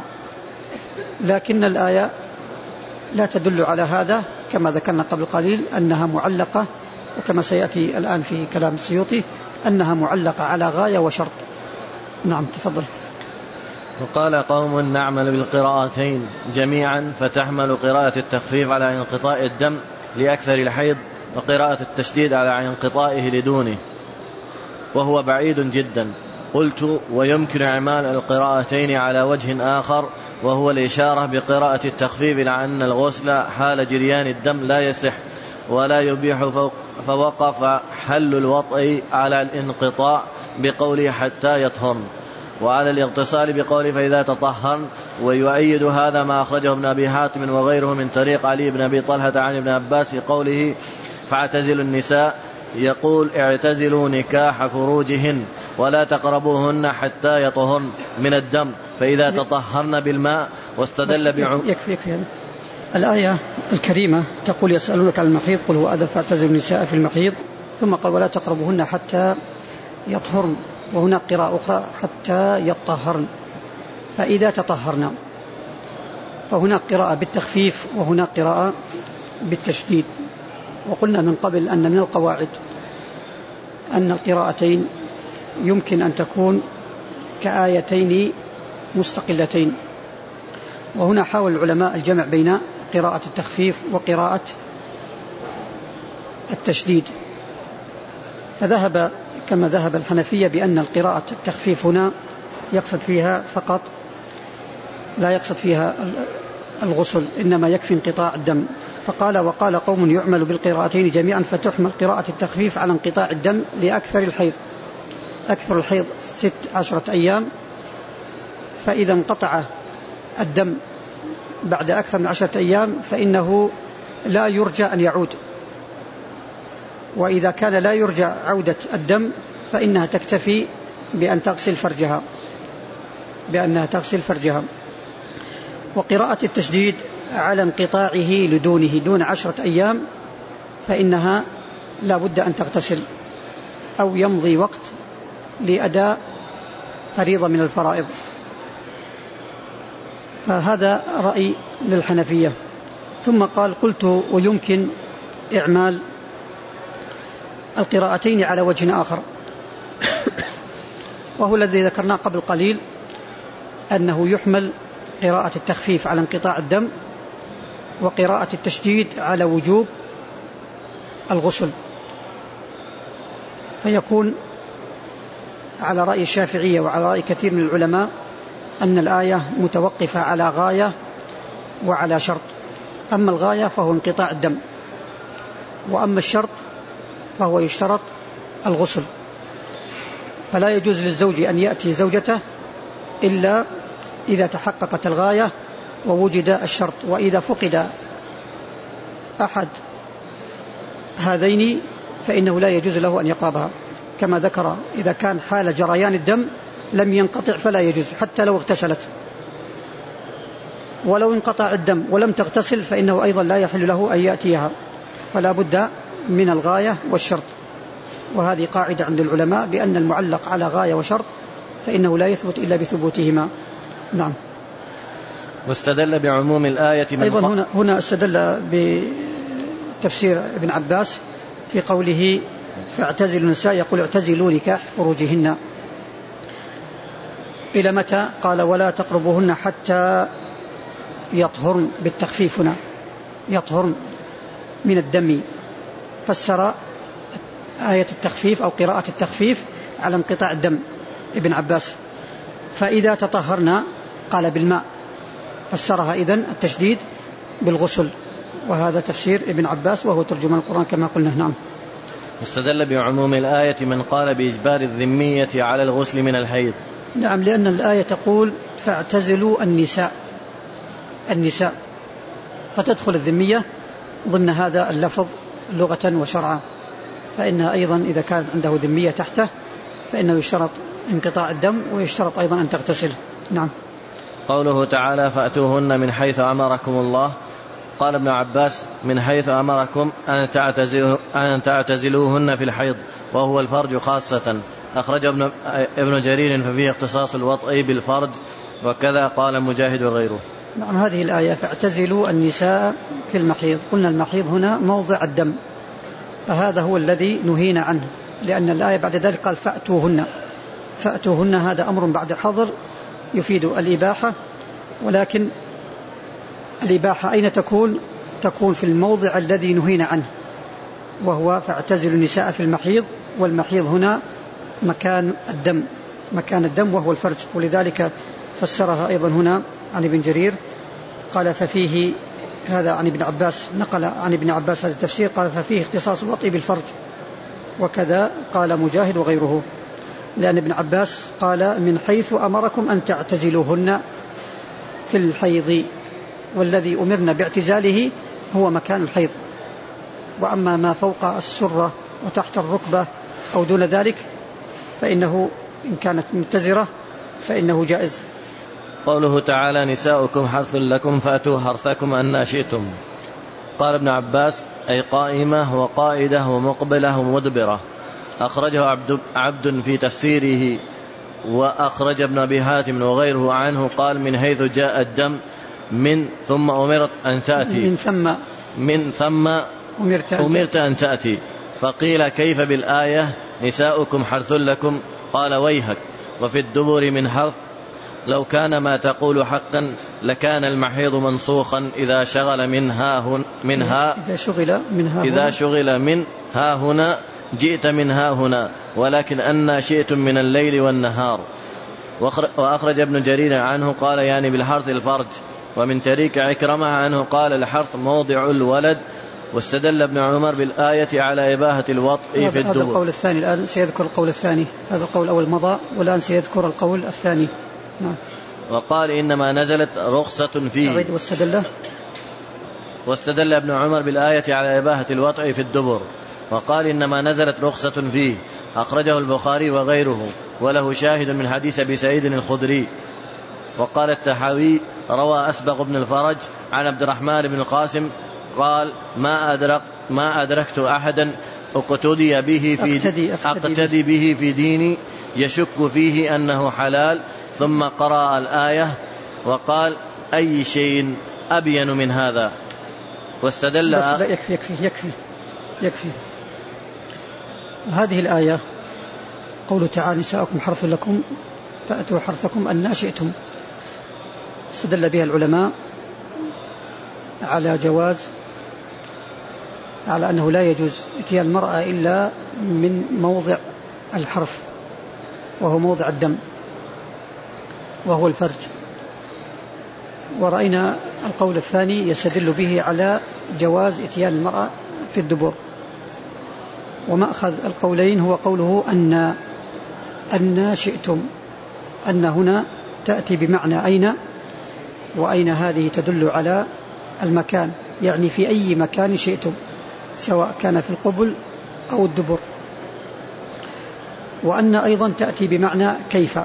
لكن الآية لا تدل على هذا كما ذكرنا قبل قليل، أنها معلقة، وكما سيأتي الآن في كلام السيوطي أنها معلقة على غاية وشرط. نعم تفضل. وقال قوم نعمل بالقراءتين جميعا، فتحمل قراءة التخفيف على انقطاع الدم لأكثر الحيض، وقراءة التشديد على انقطاعه لدونه، وهو بعيد جدا. قلت ويمكن إعمال القراءتين على وجه آخر، وهو الإشارة بقراءة التخفيف إلى أن الغسل حال جريان الدم لا يصح ولا يبيح، فوقف حل الوطء على الانقطاع بقوله حتى يطهرن، وعلى الاغتسال بقوله فإذا تطهرن. ويؤيد هذا ما أخرجه ابن أبي حاتم وغيره من طريق علي بن أبي طلحة عن ابن عباس في قوله فاعتزلوا النساء، يقول اعتزلوا نكاح فروجهن ولا تقربوهن حتى يطهرن من الدم فإذا تطهرن بالماء. واستدل بعم يكفي يكفي الآية الكريمة تقول يسألونك عن المحيض قل هو أذى فاعتزلوا النساء في المحيض، ثم قال ولا تقربوهن حتى يطهرن، وهنا قراءة أخرى حتى يطهرن فإذا تطهرنا، فهنا قراءة بالتخفيف وهنا قراءة بالتشديد. وقلنا من قبل أن من القواعد أن القراءتين يمكن أن تكون كآيتين مستقلتين، وهنا حاول العلماء الجمع بين قراءة التخفيف وقراءة التشديد. فذهب كما ذهب الحنفية بأن القراءة التخفيف هنا يقصد فيها فقط، لا يقصد فيها الغسل، إنما يكفي انقطاع الدم. فقال وقال قوم يعمل بالقراءتين جميعا فتحمل قراءة التخفيف على انقطاع الدم لأكثر الحيض. أكثر الحيض ست عشرة أيام، فإذا انقطع الدم بعد أكثر من عشرة أيام فإنه لا يرجى أن يعود، وإذا كان لا يرجى عودة الدم فإنها تكتفي بأن تغسل فرجها بأنها تغسل فرجها. وقراءة التشديد على انقطاعه لدونه دون عشرة أيام فإنها لا بد أن تغتسل أو يمضي وقت لأداء فريضة من الفرائض. فهذا رأي للحنفية. ثم قال قلت ويمكن إعمال القراءتين على وجه آخر، وهو الذي ذكرناه قبل قليل، أنه يحمل قراءة التخفيف على انقطاع الدم وقراءة التشديد على وجوب الغسل، فيكون على رأي الشافعية وعلى رأي كثير من العلماء أن الآية متوقفة على غاية وعلى شرط. أما الغاية فهو انقطاع الدم، وأما الشرط فهو يشترط الغسل، فلا يجوز للزوج أن يأتي زوجته إلا إذا تحققت الغاية ووجد الشرط. وإذا فقد أحد هذين فإنه لا يجوز له أن يقربها، كما ذكر إذا كان حال جريان الدم لم ينقطع فلا يجوز حتى لو اغتسلت، ولو انقطع الدم ولم تغتسل فإنه أيضا لا يحل له أن يأتيها، فلا بد من الغاية والشرط. وهذه قاعدة عند العلماء بأن المعلق على غاية وشرط فإنه لا يثبت إلا بثبوتهما. نعم. واستدل بعموم الآية من أيضا هنا, هنا استدل بتفسير ابن عباس في قوله فاعتزلوا النساء، يقول اعتزلوا نكاح فروجهن. إلى متى؟ قال ولا تقربوهن حتى يطهرن، بالتخفيف هنا يطهرن من الدم. فسر آية التخفيف أو قراءة التخفيف على انقطاع الدم ابن عباس. فإذا تطهرنا قال بالماء، فسرها إذن التشديد بالغسل، وهذا تفسير ابن عباس وهو ترجمان القرآن كما قلنا. نعم. واستدل بعموم الآية من قال بإجبار الذمية على الغسل من الحيض. نعم، لأن الآية تقول فاعتزلوا النساء النساء فتدخل الذمية ضمن هذا اللفظ لغة وشرعا، فإنها أيضا إذا كانت عنده ذمية تحته فإنه يشترط انقطاع الدم ويشترط أيضا أن تغتسل. نعم. قوله تعالى فأتوهن من حيث أمركم الله، قال ابن عباس من حيث أمركم أن تعتزلوا أن تعتزلوهن في الحيض وهو الفرج خاصة. أخرج ابن, ابن جرير ففيه اختصاص الوطء بالفرج، وكذا قال مجاهد وغيره. نعم. هذه الآية فاعتزلوا النساء في المحيض، قلنا المحيض هنا موضع الدم، فهذا هو الذي نهينا عنه، لأن الآية بعد ذلك قال فأتوهن. فأتوهن هذا أمر بعد حظر يفيد الإباحة، ولكن الإباحة أين تكون؟ تكون في الموضع الذي نهينا عنه، وهو فاعتزلوا النساء في المحيض، والمحيض هنا مكان الدم مكان الدم وهو الفرج. ولذلك فسرها أيضا هنا عن ابن جرير قال ففيه هذا عن ابن عباس، نقل عن ابن عباس هذا التفسير قال ففيه اختصاص الوطء بالفرج، وكذا قال مجاهد وغيره، لأن ابن عباس قال من حيث أمركم أن تعتزلوهن في الحيض، والذي أمرنا باعتزاله هو مكان الحيض، وأما ما فوق السرة وتحت الركبة أو دون ذلك فإنه إن كانت متزرة فإنه جائز. قوله تعالى نساؤكم حرث لكم فأتوا حرثكم أن شئتم، قال ابن عباس أي قائمة وقائدة ومقبلة ومدبرة. أخرجه عبد, عبد في تفسيره، وأخرج ابن أبي حاتم وغيره عنه قال من حيث جاء الدم من ثم أمرت أن تأتي من ثم من ثم أمرت أن, أمرت أن تأتي. فقيل كيف بالآية نساؤكم حرث لكم؟ قال ويهك، وفي الدبر من حرث لو كان ما تقول حقا لكان المحيض منسوخا إذا شغل منها هن منها إذا شغل منها إذا شغل من ها هنا جئت من ها هنا ولكن أن شئتم من الليل والنهار. وأخرج ابن جرير عنه قال يعني بالحرث الفرج. ومن طريق عكرمة عنه قال الحرث موضع الولد. واستدل ابن عمر بالآية على إباحة الوطء في الدبر. هذا القول الثاني، الآن سيذكر القول الثاني. هذا القول الأول مضى والآن سيذكر القول الثاني. نعم. وقال إنما نزلت رخصة فيه. واستدل واستدل ابن عمر بالآية على إباحة الوطء في الدبر. وقال إنما نزلت رخصة فيه. أخرجه البخاري وغيره وله شاهد من حديث أبي سعيد الخدري. وقال التحاوي روى أسبغ بن الفرج عن عبد الرحمن بن القاسم قال ما أدرك ما أدركت أحدا أقتدي به في أقتدي, أقتدي, أقتدي به في ديني يشك فيه أنه حلال ثم قرأ الآية وقال أي شيء أبين من هذا. واستدل لا يكفي يكفي يكفي يكفي هذه الآية قوله تعالى نساؤكم حرث لكم فأتوا حرثكم أن شئتم. استدل بها العلماء على جواز على أنه لا يجوز اتيان المرأة إلا من موضع الحرث وهو موضع الدم وهو الفرج. ورأينا القول الثاني يستدل به على جواز اتيان المرأة في الدبر. ومأخذ القولين هو قوله أن أن شئتم، أن هنا تأتي بمعنى أين، وأين هذه تدل على المكان، يعني في أي مكان شئتم سواء كان في القبل أو الدبر. وأن أيضا تأتي بمعنى كيف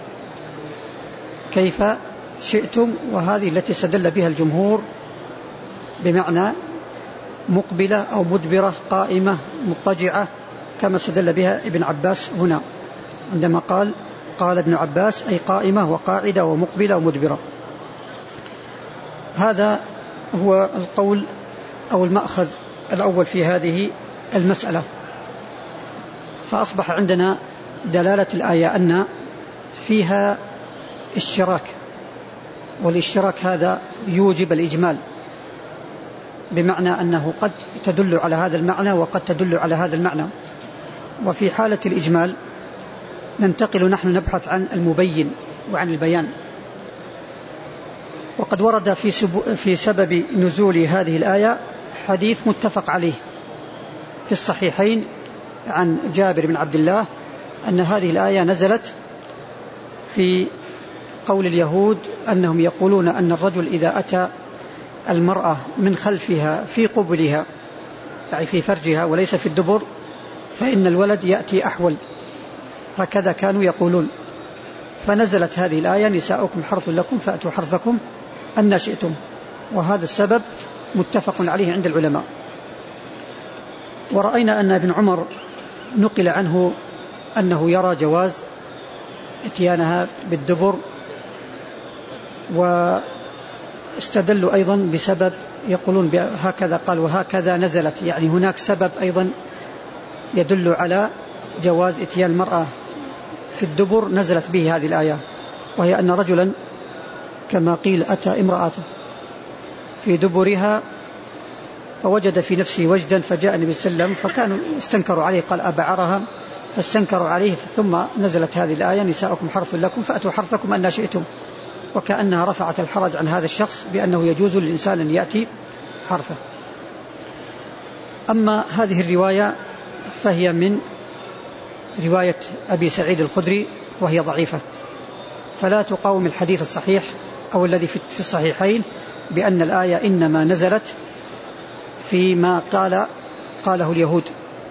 كيف شئتم، وهذه التي استدل بها الجمهور بمعنى مقبلة أو مدبرة، قائمة مضطجعة، كما استدل بها ابن عباس هنا عندما قال قال ابن عباس أي قائمة وقاعدة ومقبلة ومدبرة. هذا هو القول أو المأخذ الأول في هذه المسألة. فأصبح عندنا دلالة الآية أن فيها اشتراك، والاشتراك هذا يوجب الإجمال، بمعنى أنه قد تدل على هذا المعنى وقد تدل على هذا المعنى. وفي حالة الإجمال ننتقل نحن نبحث عن المبين وعن البيان. وقد ورد في, في سبب نزول هذه الآية حديث متفق عليه في الصحيحين عن جابر بن عبد الله أن هذه الآية نزلت في قول اليهود أنهم يقولون أن الرجل إذا أتى المرأة من خلفها في قبلها، يعني في فرجها وليس في الدبر، فإن الولد يأتي أحول، هكذا كانوا يقولون. فنزلت هذه الآية نساؤكم حرث لكم فأتوا حرثكم أن شئتم، وهذا السبب متفق عليه عند العلماء. ورأينا أن ابن عمر نقل عنه أنه يرى جواز اتيانها بالدبر، واستدلوا أيضا بسبب يقولون هكذا قال وهكذا نزلت، يعني هناك سبب أيضا يدل على جواز اتيان المرأة في الدبر نزلت به هذه الآية، وهي أن رجلا كما قيل أتى امرأة في دبرها فوجد في نفسه وجدا، فجاء النبي صلى الله عليه وسلم فكانوا استنكروا عليه، قال أبعرها، فاستنكروا عليه، ثم نزلت هذه الآية نساؤكم حرث لكم فأتوا حرثكم أن شئتم، وكأنها رفعت الحرج عن هذا الشخص بأنه يجوز للإنسان أن يأتي حرثه. أما هذه الرواية فهي من رواية أبي سعيد الخدري وهي ضعيفة، فلا تقاوم الحديث الصحيح أو الذي في الصحيحين بأن الآية إنما نزلت فيما قال قاله اليهود.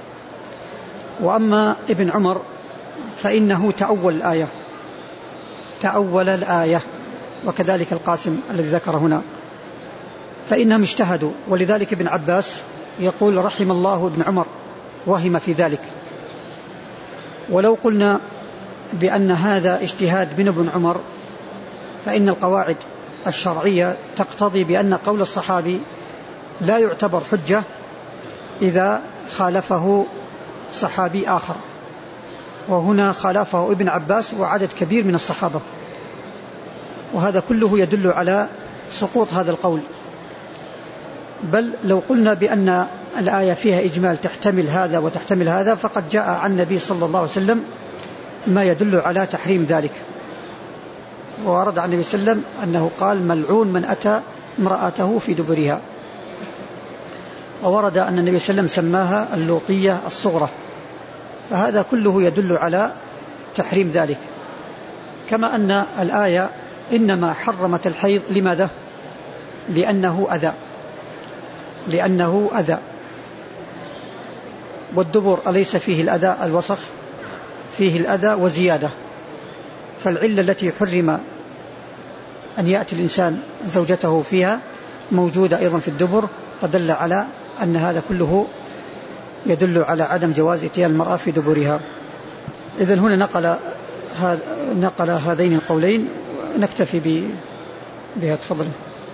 وأما ابن عمر فإنه تأول الآية تأول الآية وكذلك القاسم الذي ذكر هنا، فإنهم اجتهدوا. ولذلك ابن عباس يقول رحم الله ابن عمر وهم في ذلك. ولو قلنا بأن هذا اجتهاد من ابن عمر فإن القواعد الشرعية تقتضي بأن قول الصحابي لا يعتبر حجة إذا خالفه صحابي آخر، وهنا خالفه ابن عباس وعدد كبير من الصحابة، وهذا كله يدل على سقوط هذا القول. بل لو قلنا بأن الآية فيها إجمال تحتمل هذا وتحتمل هذا، فقد جاء عن النبي صلى الله عليه وسلم ما يدل على تحريم ذلك. وورد عن النبي صلى الله عليه وسلم أنه قال ملعون من أتى امرأته في دبرها. وورد أن النبي صلى الله عليه وسلم سماها اللوطية الصغرى. فهذا كله يدل على تحريم ذلك. كما أن الآية إنما حرمت الحيض لماذا؟ لأنه أذى لأنه أذى والدبر أليس فيه الأذى الوسخ؟ فيه الأذى وزيادة. فالعلة التي حرم أن يأتي الإنسان زوجته فيها موجودة أيضا في الدبر، فدل على أن هذا كله يدل على عدم جواز إتيان المرأة في دبرها. إذن هنا نقل نقل هذين القولين، نكتفي بها. تفضل.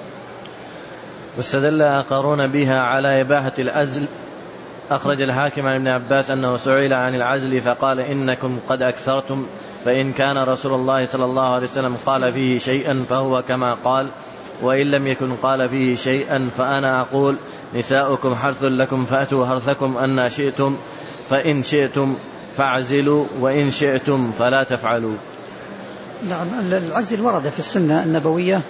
واستدل آخرون بها على إباحة العزل. أخرج الحاكم عن ابن عباس أنه سئل عن العزل فقال إنكم قد أكثرتم، فإن كان رسول الله صلى الله عليه وسلم قال فيه شيئا فهو كما قال، وإن لم يكن قال فيه شيئا فأنا أقول نساؤكم حرث لكم فأتوا حرثكم أن شئتم، فإن شئتم فاعزلوا وإن شئتم فلا تفعلوا. نعم، العزل ورد في السنة النبوية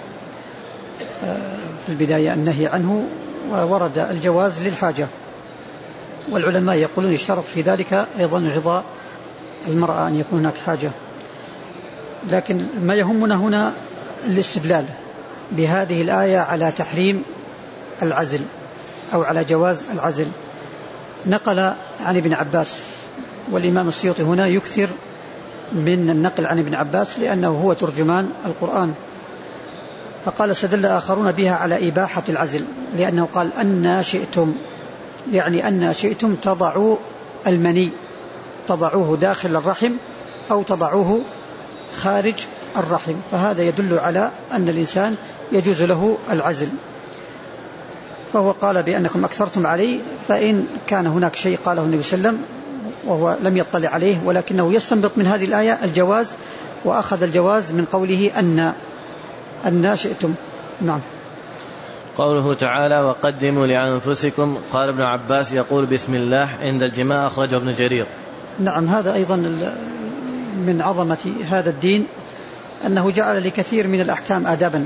في البداية النهي عنه، وورد الجواز للحاجة، والعلماء يقولون يشترط في ذلك أيضا رضا المرأة أن يكون هناك حاجة. لكن ما يهمنا هنا الاستدلال بهذه الآية على تحريم العزل أو على جواز العزل. نقل عن ابن عباس، والإمام السيوطي هنا يكثر من النقل عن ابن عباس لأنه هو ترجمان القرآن. فقال استدل آخرون بها على إباحة العزل، لأنه قال أن شئتم، يعني أن شئتم تضعوا المني، تضعوه داخل الرحم أو تضعوه خارج الرحم، فهذا يدل على أن الإنسان يجوز له العزل. فهو قال بأنكم أكثرتم عليه، فإن كان هناك شيء قاله النبي صلى الله عليه وسلم وهو لم يطلع عليه ولكنه يستنبط من هذه الآية الجواز، وأخذ الجواز من قوله أن أن شئتم. نعم. قوله تعالى وقدموا لأنفسكم، قال ابن عباس يقول بسم الله عند الجماع، أخرجه ابن جرير. نعم، هذا أيضا من عظمة هذا الدين أنه جعل لكثير من الأحكام آدابا،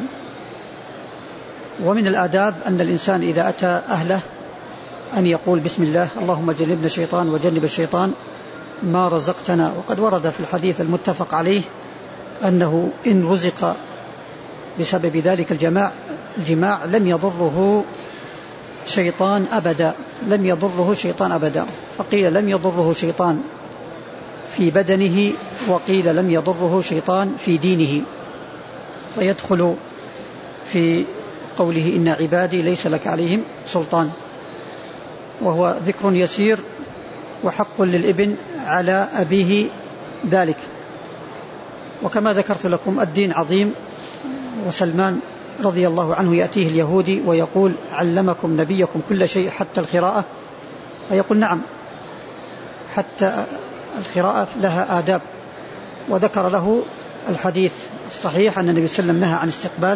ومن الآداب أن الإنسان إذا أتى أهله أن يقول بسم الله اللهم جنبنا الشيطان وجنب الشيطان ما رزقتنا. وقد ورد في الحديث المتفق عليه أنه إن رزق بسبب ذلك الجماع الجماع لم يضره شيطان أبدا، لم يضره شيطان أبدا. فقيل لم يضره شيطان في بدنه، وقيل لم يضره شيطان في دينه، فيدخل في قوله إن عبادي ليس لك عليهم سلطان، وهو ذكر يسير وحق للابن على أبيه ذلك. وكما ذكرت لكم الدين عظيم، وسلمان رضي الله عنه يأتيه اليهودي ويقول علمكم نبيكم كل شيء حتى القراءة، فيقول نعم حتى القراءة لها آداب. وذكر له الحديث الصحيح أن النبي صلى الله عليه وسلم نهى عن استقبال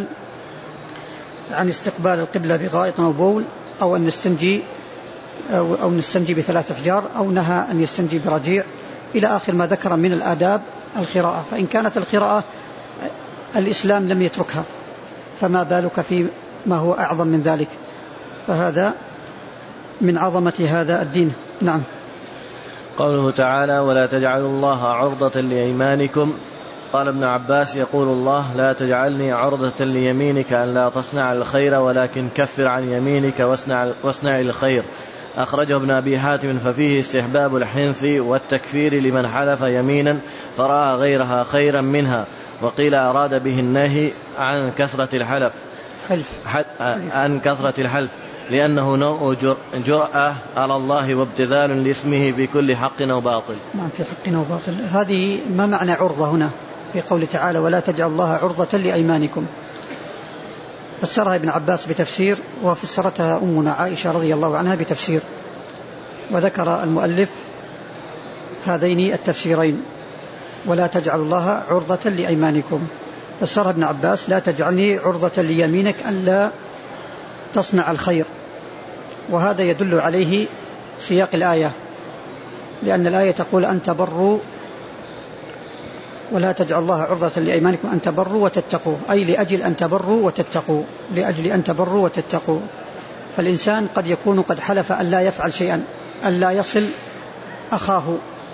عن استقبال القبلة بغائط أو بول، أو أن نستنجي أو, أو نستنجي بثلاث أحجار، أو نهى أن يستنجي برجيع، إلى آخر ما ذكر من الآداب القراءة. فإن كانت القراءة الإسلام لم يتركها، فما بالك في ما هو أعظم من ذلك؟ فهذا من عظمة هذا الدين. نعم. قوله تعالى ولا تجعلوا الله عرضة لأيمانكم، قال ابن عباس يقول الله لا تجعلني عرضة ليمينك أن لا تصنع الخير ولكن كفر عن يمينك واصنع, واصنع الخير. أخرجه ابن أبي حاتم، ففيه استحباب الحنث والتكفير لمن حلف يمينا فرأى غيرها خيرا منها. وقيل أراد به النهي عن كثرة الحلف حلف. عن كثرة الحلف لأنه نوع جرأة على الله وابتذال لاسمه في كل حق أو باطل. نعم، في حق أو باطل. هذه ما معنى عرضة هنا في قول تعالى ولا تجعل الله عرضة لأيمانكم؟ فسرها ابن عباس بتفسير، وفسرتها أمنا عائشة رضي الله عنها بتفسير، وذكر المؤلف هذين التفسيرين ولا تجعل الله عرضة لأيمانكم. فسرها ابن عباس لا تجعلني عرضة ليمينك ألا تصنع الخير، وهذا يدل عليه سياق الآية، لأن الآية تقول أن تبروا ولا تجعل الله عرضة لأيمانكم أن تبروا وتتقوا، أي لأجل أن تبروا وتتقوا، لأجل أن تبروا وتتقوا. فالإنسان قد يكون قد حلف أن لا يفعل شيئا، أن لا يصل أخاه،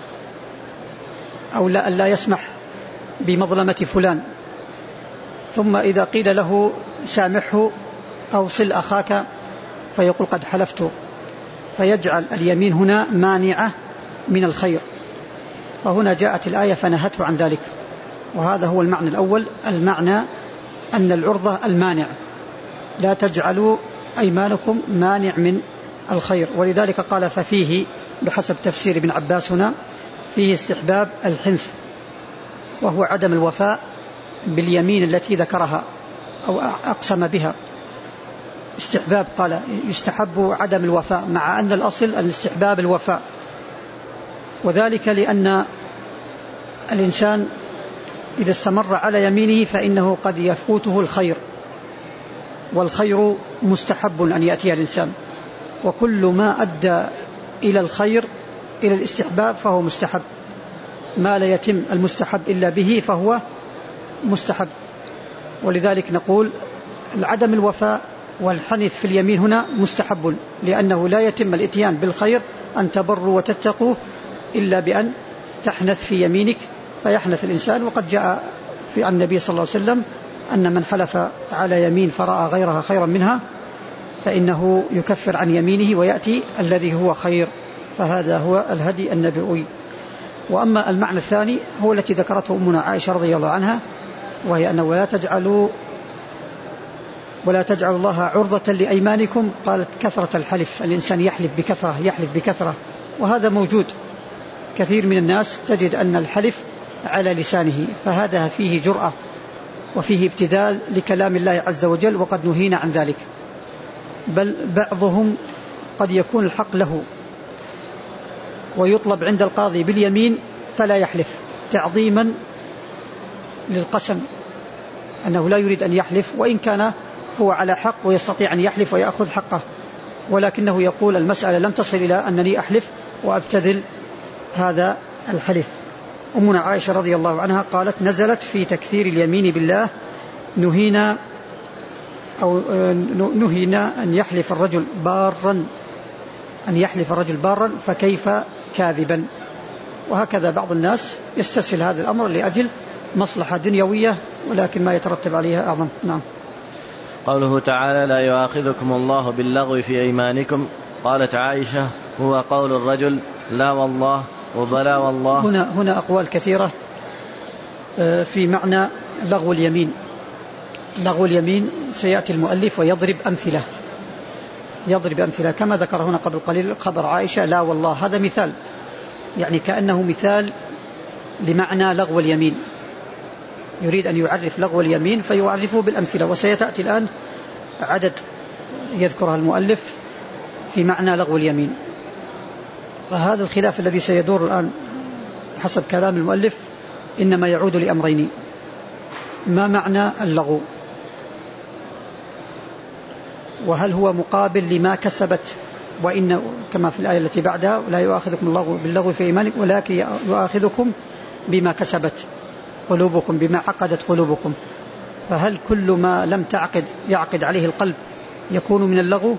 أو لا, أن لا يسمح بمظلمة فلان، ثم إذا قيل له سامحه أو صل أخاك فيقول قد حلفت، فيجعل اليمين هنا مانعة من الخير، فهنا جاءت الآية فنهته عن ذلك. وهذا هو المعنى الأول، المعنى أن العرضة المانع، لا تجعلوا أيمانكم مانع من الخير. ولذلك قال ففيه بحسب تفسير ابن عباس هنا فيه استحباب الحنث، وهو عدم الوفاء باليمين التي ذكرها أو أقسم بها. استحباب، قال يستحب عدم الوفاء، مع أن الأصل الاستحباب الوفاء، وذلك لأن الإنسان إذا استمر على يمينه فإنه قد يفوته الخير، والخير مستحب أن يأتي الإنسان، وكل ما أدى إلى الخير إلى الاستحباب فهو مستحب، ما لا يتم المستحب إلا به فهو مستحب. ولذلك نقول العدم الوفاء والحنث في اليمين هنا مستحب، لأنه لا يتم الاتيان بالخير أن تبروا وتتقوا إلا بأن تحنث في يمينك، فيحنث الإنسان. وقد جاء في عن النبي صلى الله عليه وسلم أن من حلف على يمين فرأى غيرها خيرا منها فإنه يكفر عن يمينه ويأتي الذي هو خير، فهذا هو الهدي النبوي. وأما المعنى الثاني هو التي ذكرته أمنا عائشة رضي الله عنها، وهي أنه ولا تجعلوا ولا تجعلوا الله عرضة لأيمانكم، قالت كثرة الحلف، الإنسان يحلف بكثرة يحلف بكثرة، وهذا موجود. كثير من الناس تجد أن الحلف على لسانه، فهذا فيه جرأة وفيه ابتذال لكلام الله عز وجل، وقد نهينا عن ذلك. بل بعضهم قد يكون الحق له ويطلب عند القاضي باليمين فلا يحلف تعظيما للقسم، أنه لا يريد أن يحلف وإن كان هو على حق ويستطيع أن يحلف ويأخذ حقه، ولكنه يقول المسألة لم تصل إلى أنني أحلف وأبتذل هذا الحلف. أمنا عائشة رضي الله عنها قالت نزلت في تكثير اليمين بالله نهينا أو نهينا أن يحلف الرجل بارا أن يحلف الرجل بارا فكيف كاذبا. وهكذا بعض الناس يستسهل هذا الأمر لأجل مصلحة دنيوية ولكن ما يترتب عليها أعظم. نعم. قوله تعالى لا يؤاخذكم الله باللغو في أيمانكم، قالت عائشة هو قول الرجل لا والله وبلا والله. هنا, هنا أقوال كثيرة في معنى لغو اليمين. لغو اليمين سيأتي المؤلف ويضرب أمثلة يضرب أمثلة كما ذكر هنا قبل قليل خبر عائشة لا والله، هذا مثال، يعني كأنه مثال لمعنى لغو اليمين، يريد أن يعرف لغو اليمين فيعرفه بالأمثلة، وسيتأتي الآن عدد يذكرها المؤلف في معنى لغو اليمين. فهذا الخلاف الذي سيدور الآن حسب كلام المؤلف إنما يعود لأمرين: ما معنى اللغو؟ وهل هو مقابل لما كسبت؟ وإن كما في الآية التي بعدها لا يؤاخذكم الله باللغو في إيمانكم ولكن يؤاخذكم بما كسبت قلوبكم، بما عقدت قلوبكم. فهل كل ما لم تعقد يعقد عليه القلب يكون من اللغو؟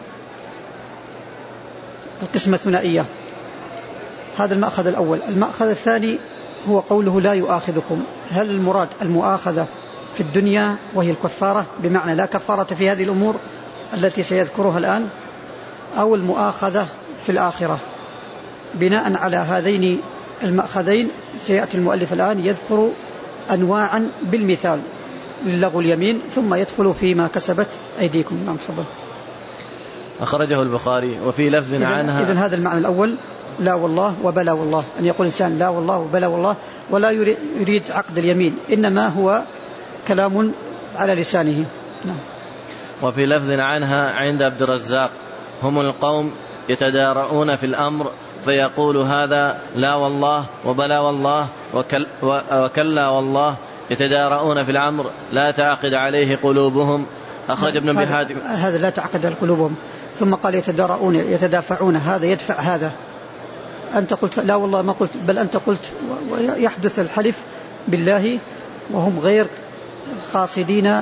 القسمة ثنائية. هذا المأخذ الأول. المأخذ الثاني هو قوله لا يؤاخذكم، هل المراد المؤاخذة في الدنيا وهي الكفارة بمعنى لا كفارة في هذه الأمور التي سيذكرها الآن، أو المؤاخذة في الآخرة؟ بناء على هذين المأخذين سيأتي المؤلف الآن يذكر أنواعا بالمثال للغو اليمين ثم يدخل فيما كسبت أيديكم. نعم تفضل. أخرجه البخاري. وفي لفظ إذن عنها إذن هذا المعنى الأول لا والله وبلا والله، أن يقول الإنسان لا والله وبلا والله ولا يريد عقد اليمين، إنما هو كلام على لسانه. نعم. وفي لفظ عنها عند عبد الرزاق هم القوم يتدارؤون في الأمر فيقول هذا لا والله وبلا والله وكل وكلا والله، يتدارؤون في الأمر لا تعقد عليه قلوبهم أخرج ابن أبي حاتم هذا لا تعقد قلوبهم. ثم قال يتدارؤون يتدافعون، هذا يدفع هذا. أنت قلت لا والله ما قلت، بل أنت قلت. ويحدث الحلف بالله وهم غير قاصدين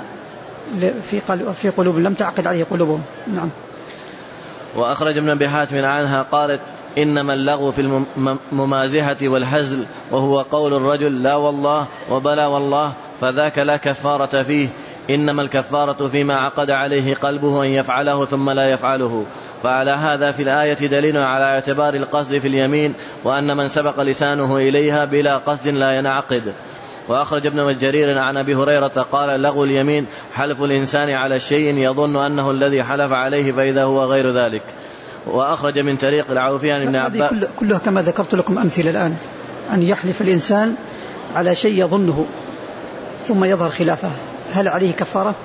في قلوب لم تعقد عليه قلوبهم. نعم. وأخرج ابن أبي حاتم عنها قالت إنما اللغو في الممازحة والهزل، وهو قول الرجل لا والله وبلا والله، فذاك لا كفارة فيه، إنما الكفارة فيما عقد عليه قلبه أن يفعله ثم لا يفعله. فعلى هذا في الآية دليل على اعتبار القصد في اليمين، وأن من سبق لسانه إليها بلا قصد لا ينعقد. وأخرج ابن جرير عن أبي هريرة قال لغو اليمين حلف الإنسان على شيء يظن أنه الذي حلف عليه فإذا هو غير ذلك. وأخرج من طريق العوفي عن ابن عباس. كلها كما ذكرت لكم أمثلة الآن، أن يحلف الإنسان على شيء يظنه ثم يظهر خلافه، هل عليه كفارة؟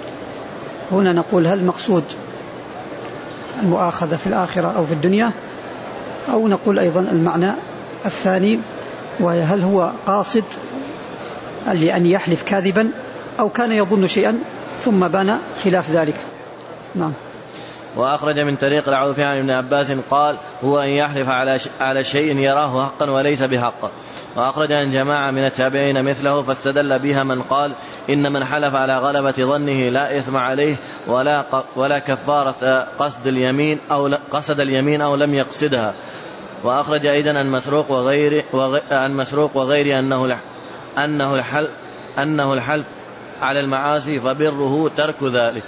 هنا نقول هل مقصود المؤاخذة في الآخرة أو في الدنيا، أو نقول أيضا المعنى الثاني، وهل هو قاصد لأن يحلف كاذبا أو كان يظن شيئا ثم بان خلاف ذلك. نعم. وأخرج من طريق العوفي عن ابن عباس قال هو أن يحلف على شيء يراه حقا وليس بحق. وأخرج عن جماعة من التابعين مثله، فاستدل بها من قال إن من حلف على غلبة ظنه لا إثم عليه ولا, ولا كفارة قصد اليمين أو قصد اليمين أو لم يقصدها. وأخرج أيضا عن مسروق وغير عن مسروق وغير أنه أنه الحلف أنه الحلف على المعاصي فبره ترك ذلك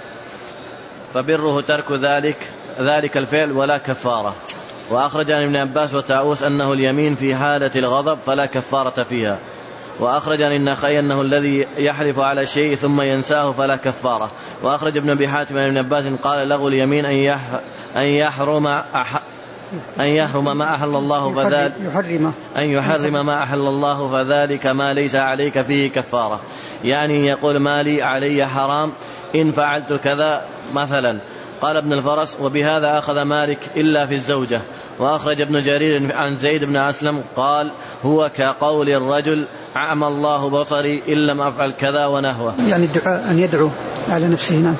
فبره ترك ذلك ذلك الفعل ولا كفارة. وأخرج عن ابن عباس وطاووس أنه اليمين في حالة الغضب فلا كفارة فيها. وأخرج عن النخعي أنه الذي يحلف على شيء ثم ينساه فلا كفارة. وأخرج ابن أبي حاتم عن ابن عباس قال لغو اليمين أن يح أن يحرم أح أن يحرم ما أحل الله فذلك أن يحرم ما أحل الله فذلك ما ليس عليك فيه كفارة، يعني يقول مالي علي حرام إن فعلت كذا مثلا. قال ابن الفرس وبهذا أخذ مالك إلا في الزوجة. وأخرج ابن جرير عن زيد بن أسلم قال هو كقول الرجل أعمى الله بصري إن لم أفعل كذا ونهوه، يعني الدعاء أن يدعو على نفسه. نعم.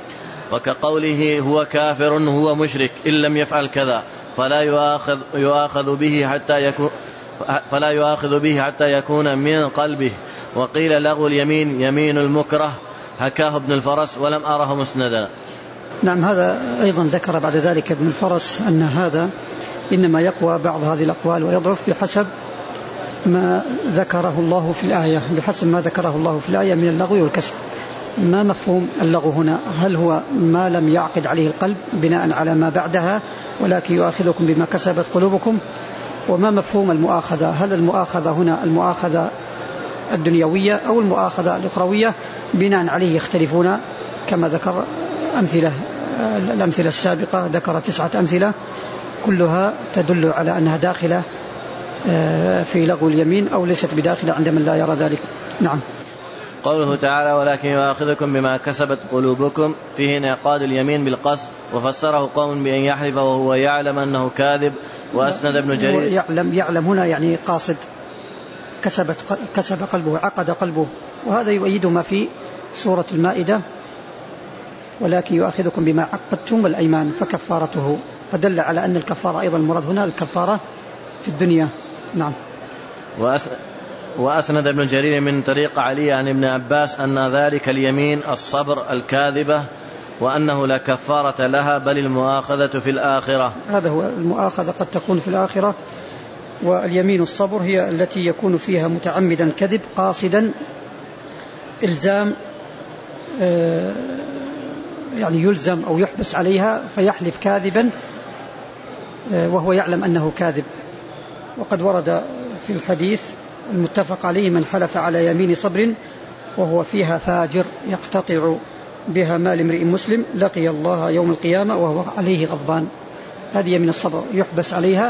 وكقوله هو كافر هو مشرك إن لم يفعل كذا فلا يؤاخذ, يؤاخذ به حتى يكون فلا يؤاخذ به حتى يكون من قلبه. وقيل لغو اليمين يمين المكره، حكاه ابن الفرس ولم أره مسندا. نعم. هذا أيضا ذكر بعد ذلك ابن الفرس أن هذا إنما يقوى بعض هذه الأقوال ويضعف بحسب ما ذكره الله في الآية بحسب ما ذكره الله في الآية من اللغو والكسب. ما مفهوم اللغو هنا؟ هل هو ما لم يعقد عليه القلب بناء على ما بعدها ولكن يؤاخذكم بما كسبت قلوبكم؟ وما مفهوم المؤاخذة؟ هل المؤاخذة هنا المؤاخذة الدنيوية أو المؤاخذة الأخروية؟ بناء عليه يختلفون كما ذكر أمثلة الأمثلة السابقة، ذكر تسعة أمثلة كلها تدل على أنها داخلة في لغو اليمين أو ليست بداخلة عند من لا يرى ذلك. نعم. قوله تعالى ولكن يؤاخذكم بما كسبت قلوبكم فيه انعقاد اليمين بالقصد، وفسره قوم بأن يحلف وهو يعلم أنه كاذب. وأسند ابن جرير يعلم, يعلم هنا يعني قاصد، كسبت كسب قلبه عقد قلبه، وهذا يؤيد ما في سورة المائدة ولكن يؤاخذكم بما عقدتم الأيمان فكفارته، فدل على أن الكفارة أيضا المراد هنا الكفارة في الدنيا. نعم. وأس... وأسند ابن جرير من طريق علي عن ابن عباس أن ذلك اليمين الصبر الكاذبة وأنه لا كفارة لها بل المؤاخذة في الآخرة. هذا هو المؤاخذة قد تكون في الآخرة، واليمين الصبر هي التي يكون فيها متعمدا كذب قاصدا إلزام يعني يلزم أو يحبس عليها فيحلف كاذبا وهو يعلم أنه كاذب. وقد ورد في الحديث المتفق عليه من حلف على يمين صبر وهو فيها فاجر يقتطع بها مال امرئ مسلم لقي الله يوم القيامة وهو عليه غضبان. هذه يمين الصبر يحبس عليها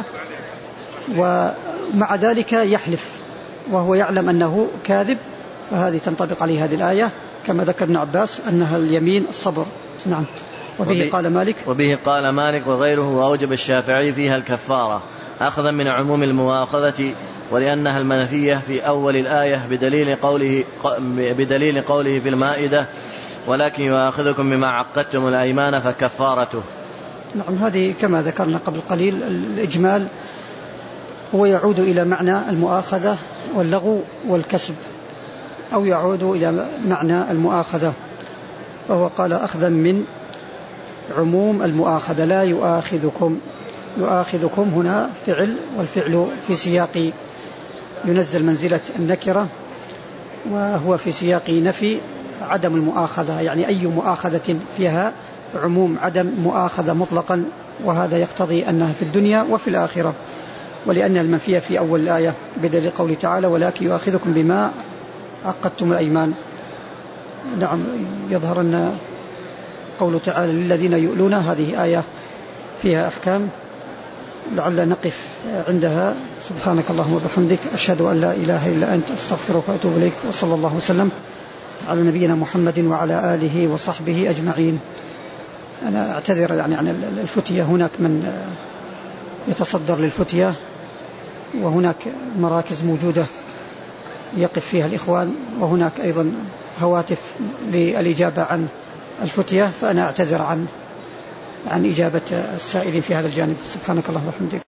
ومع ذلك يحلف وهو يعلم أنه كاذب، فهذه تنطبق عليه هذه الآية كما ذكر ابن عباس أنها اليمين الصبر. نعم. وبه وبه قال مالك وبه قال مالك وغيره وأوجب الشافعي فيها الكفارة أخذا من عموم المؤاخذة ولأنها المنفية في أول الآية بدليل قوله, بدليل قوله في المائدة ولكن يؤاخذكم بما عقدتم الأيمان فكفارته. نعم، هذه كما ذكرنا قبل قليل الإجمال هو يعود إلى معنى المؤاخذة واللغو والكسب، أو يعود إلى معنى المؤاخذة، وهو قال أخذا من عموم المؤاخذة لا يؤاخذكم. يؤاخذكم هنا فعل، والفعل في سياق ينزل منزلة النكرة، وهو في سياق نفي عدم المؤاخذة، يعني أي مؤاخذة فيها عموم عدم مؤاخذة مطلقا، وهذا يقتضي أنها في الدنيا وفي الآخرة، ولأن المنفية في أول الآية بدليل قوله تعالى ولكن يؤاخذكم بما عقدتم الأيمان. نعم، يظهر أن قوله تعالى للذين يؤلون هذه آية فيها أحكام، لعل نقف عندها. سبحانك اللهم وبحمدك، أشهد أن لا إله إلا أنت، أستغفرك وأتوب إليك، وصلى الله وسلم على نبينا محمد وعلى آله وصحبه أجمعين. أنا أعتذر يعني عن الفتية، هناك من يتصدر للفتية، وهناك مراكز موجودة يقف فيها الإخوان، وهناك أيضا هواتف للإجابة عن الفتية، فأنا أعتذر عن عن إجابة السائلين في هذا الجانب. سبحانك اللهم وبحمدك.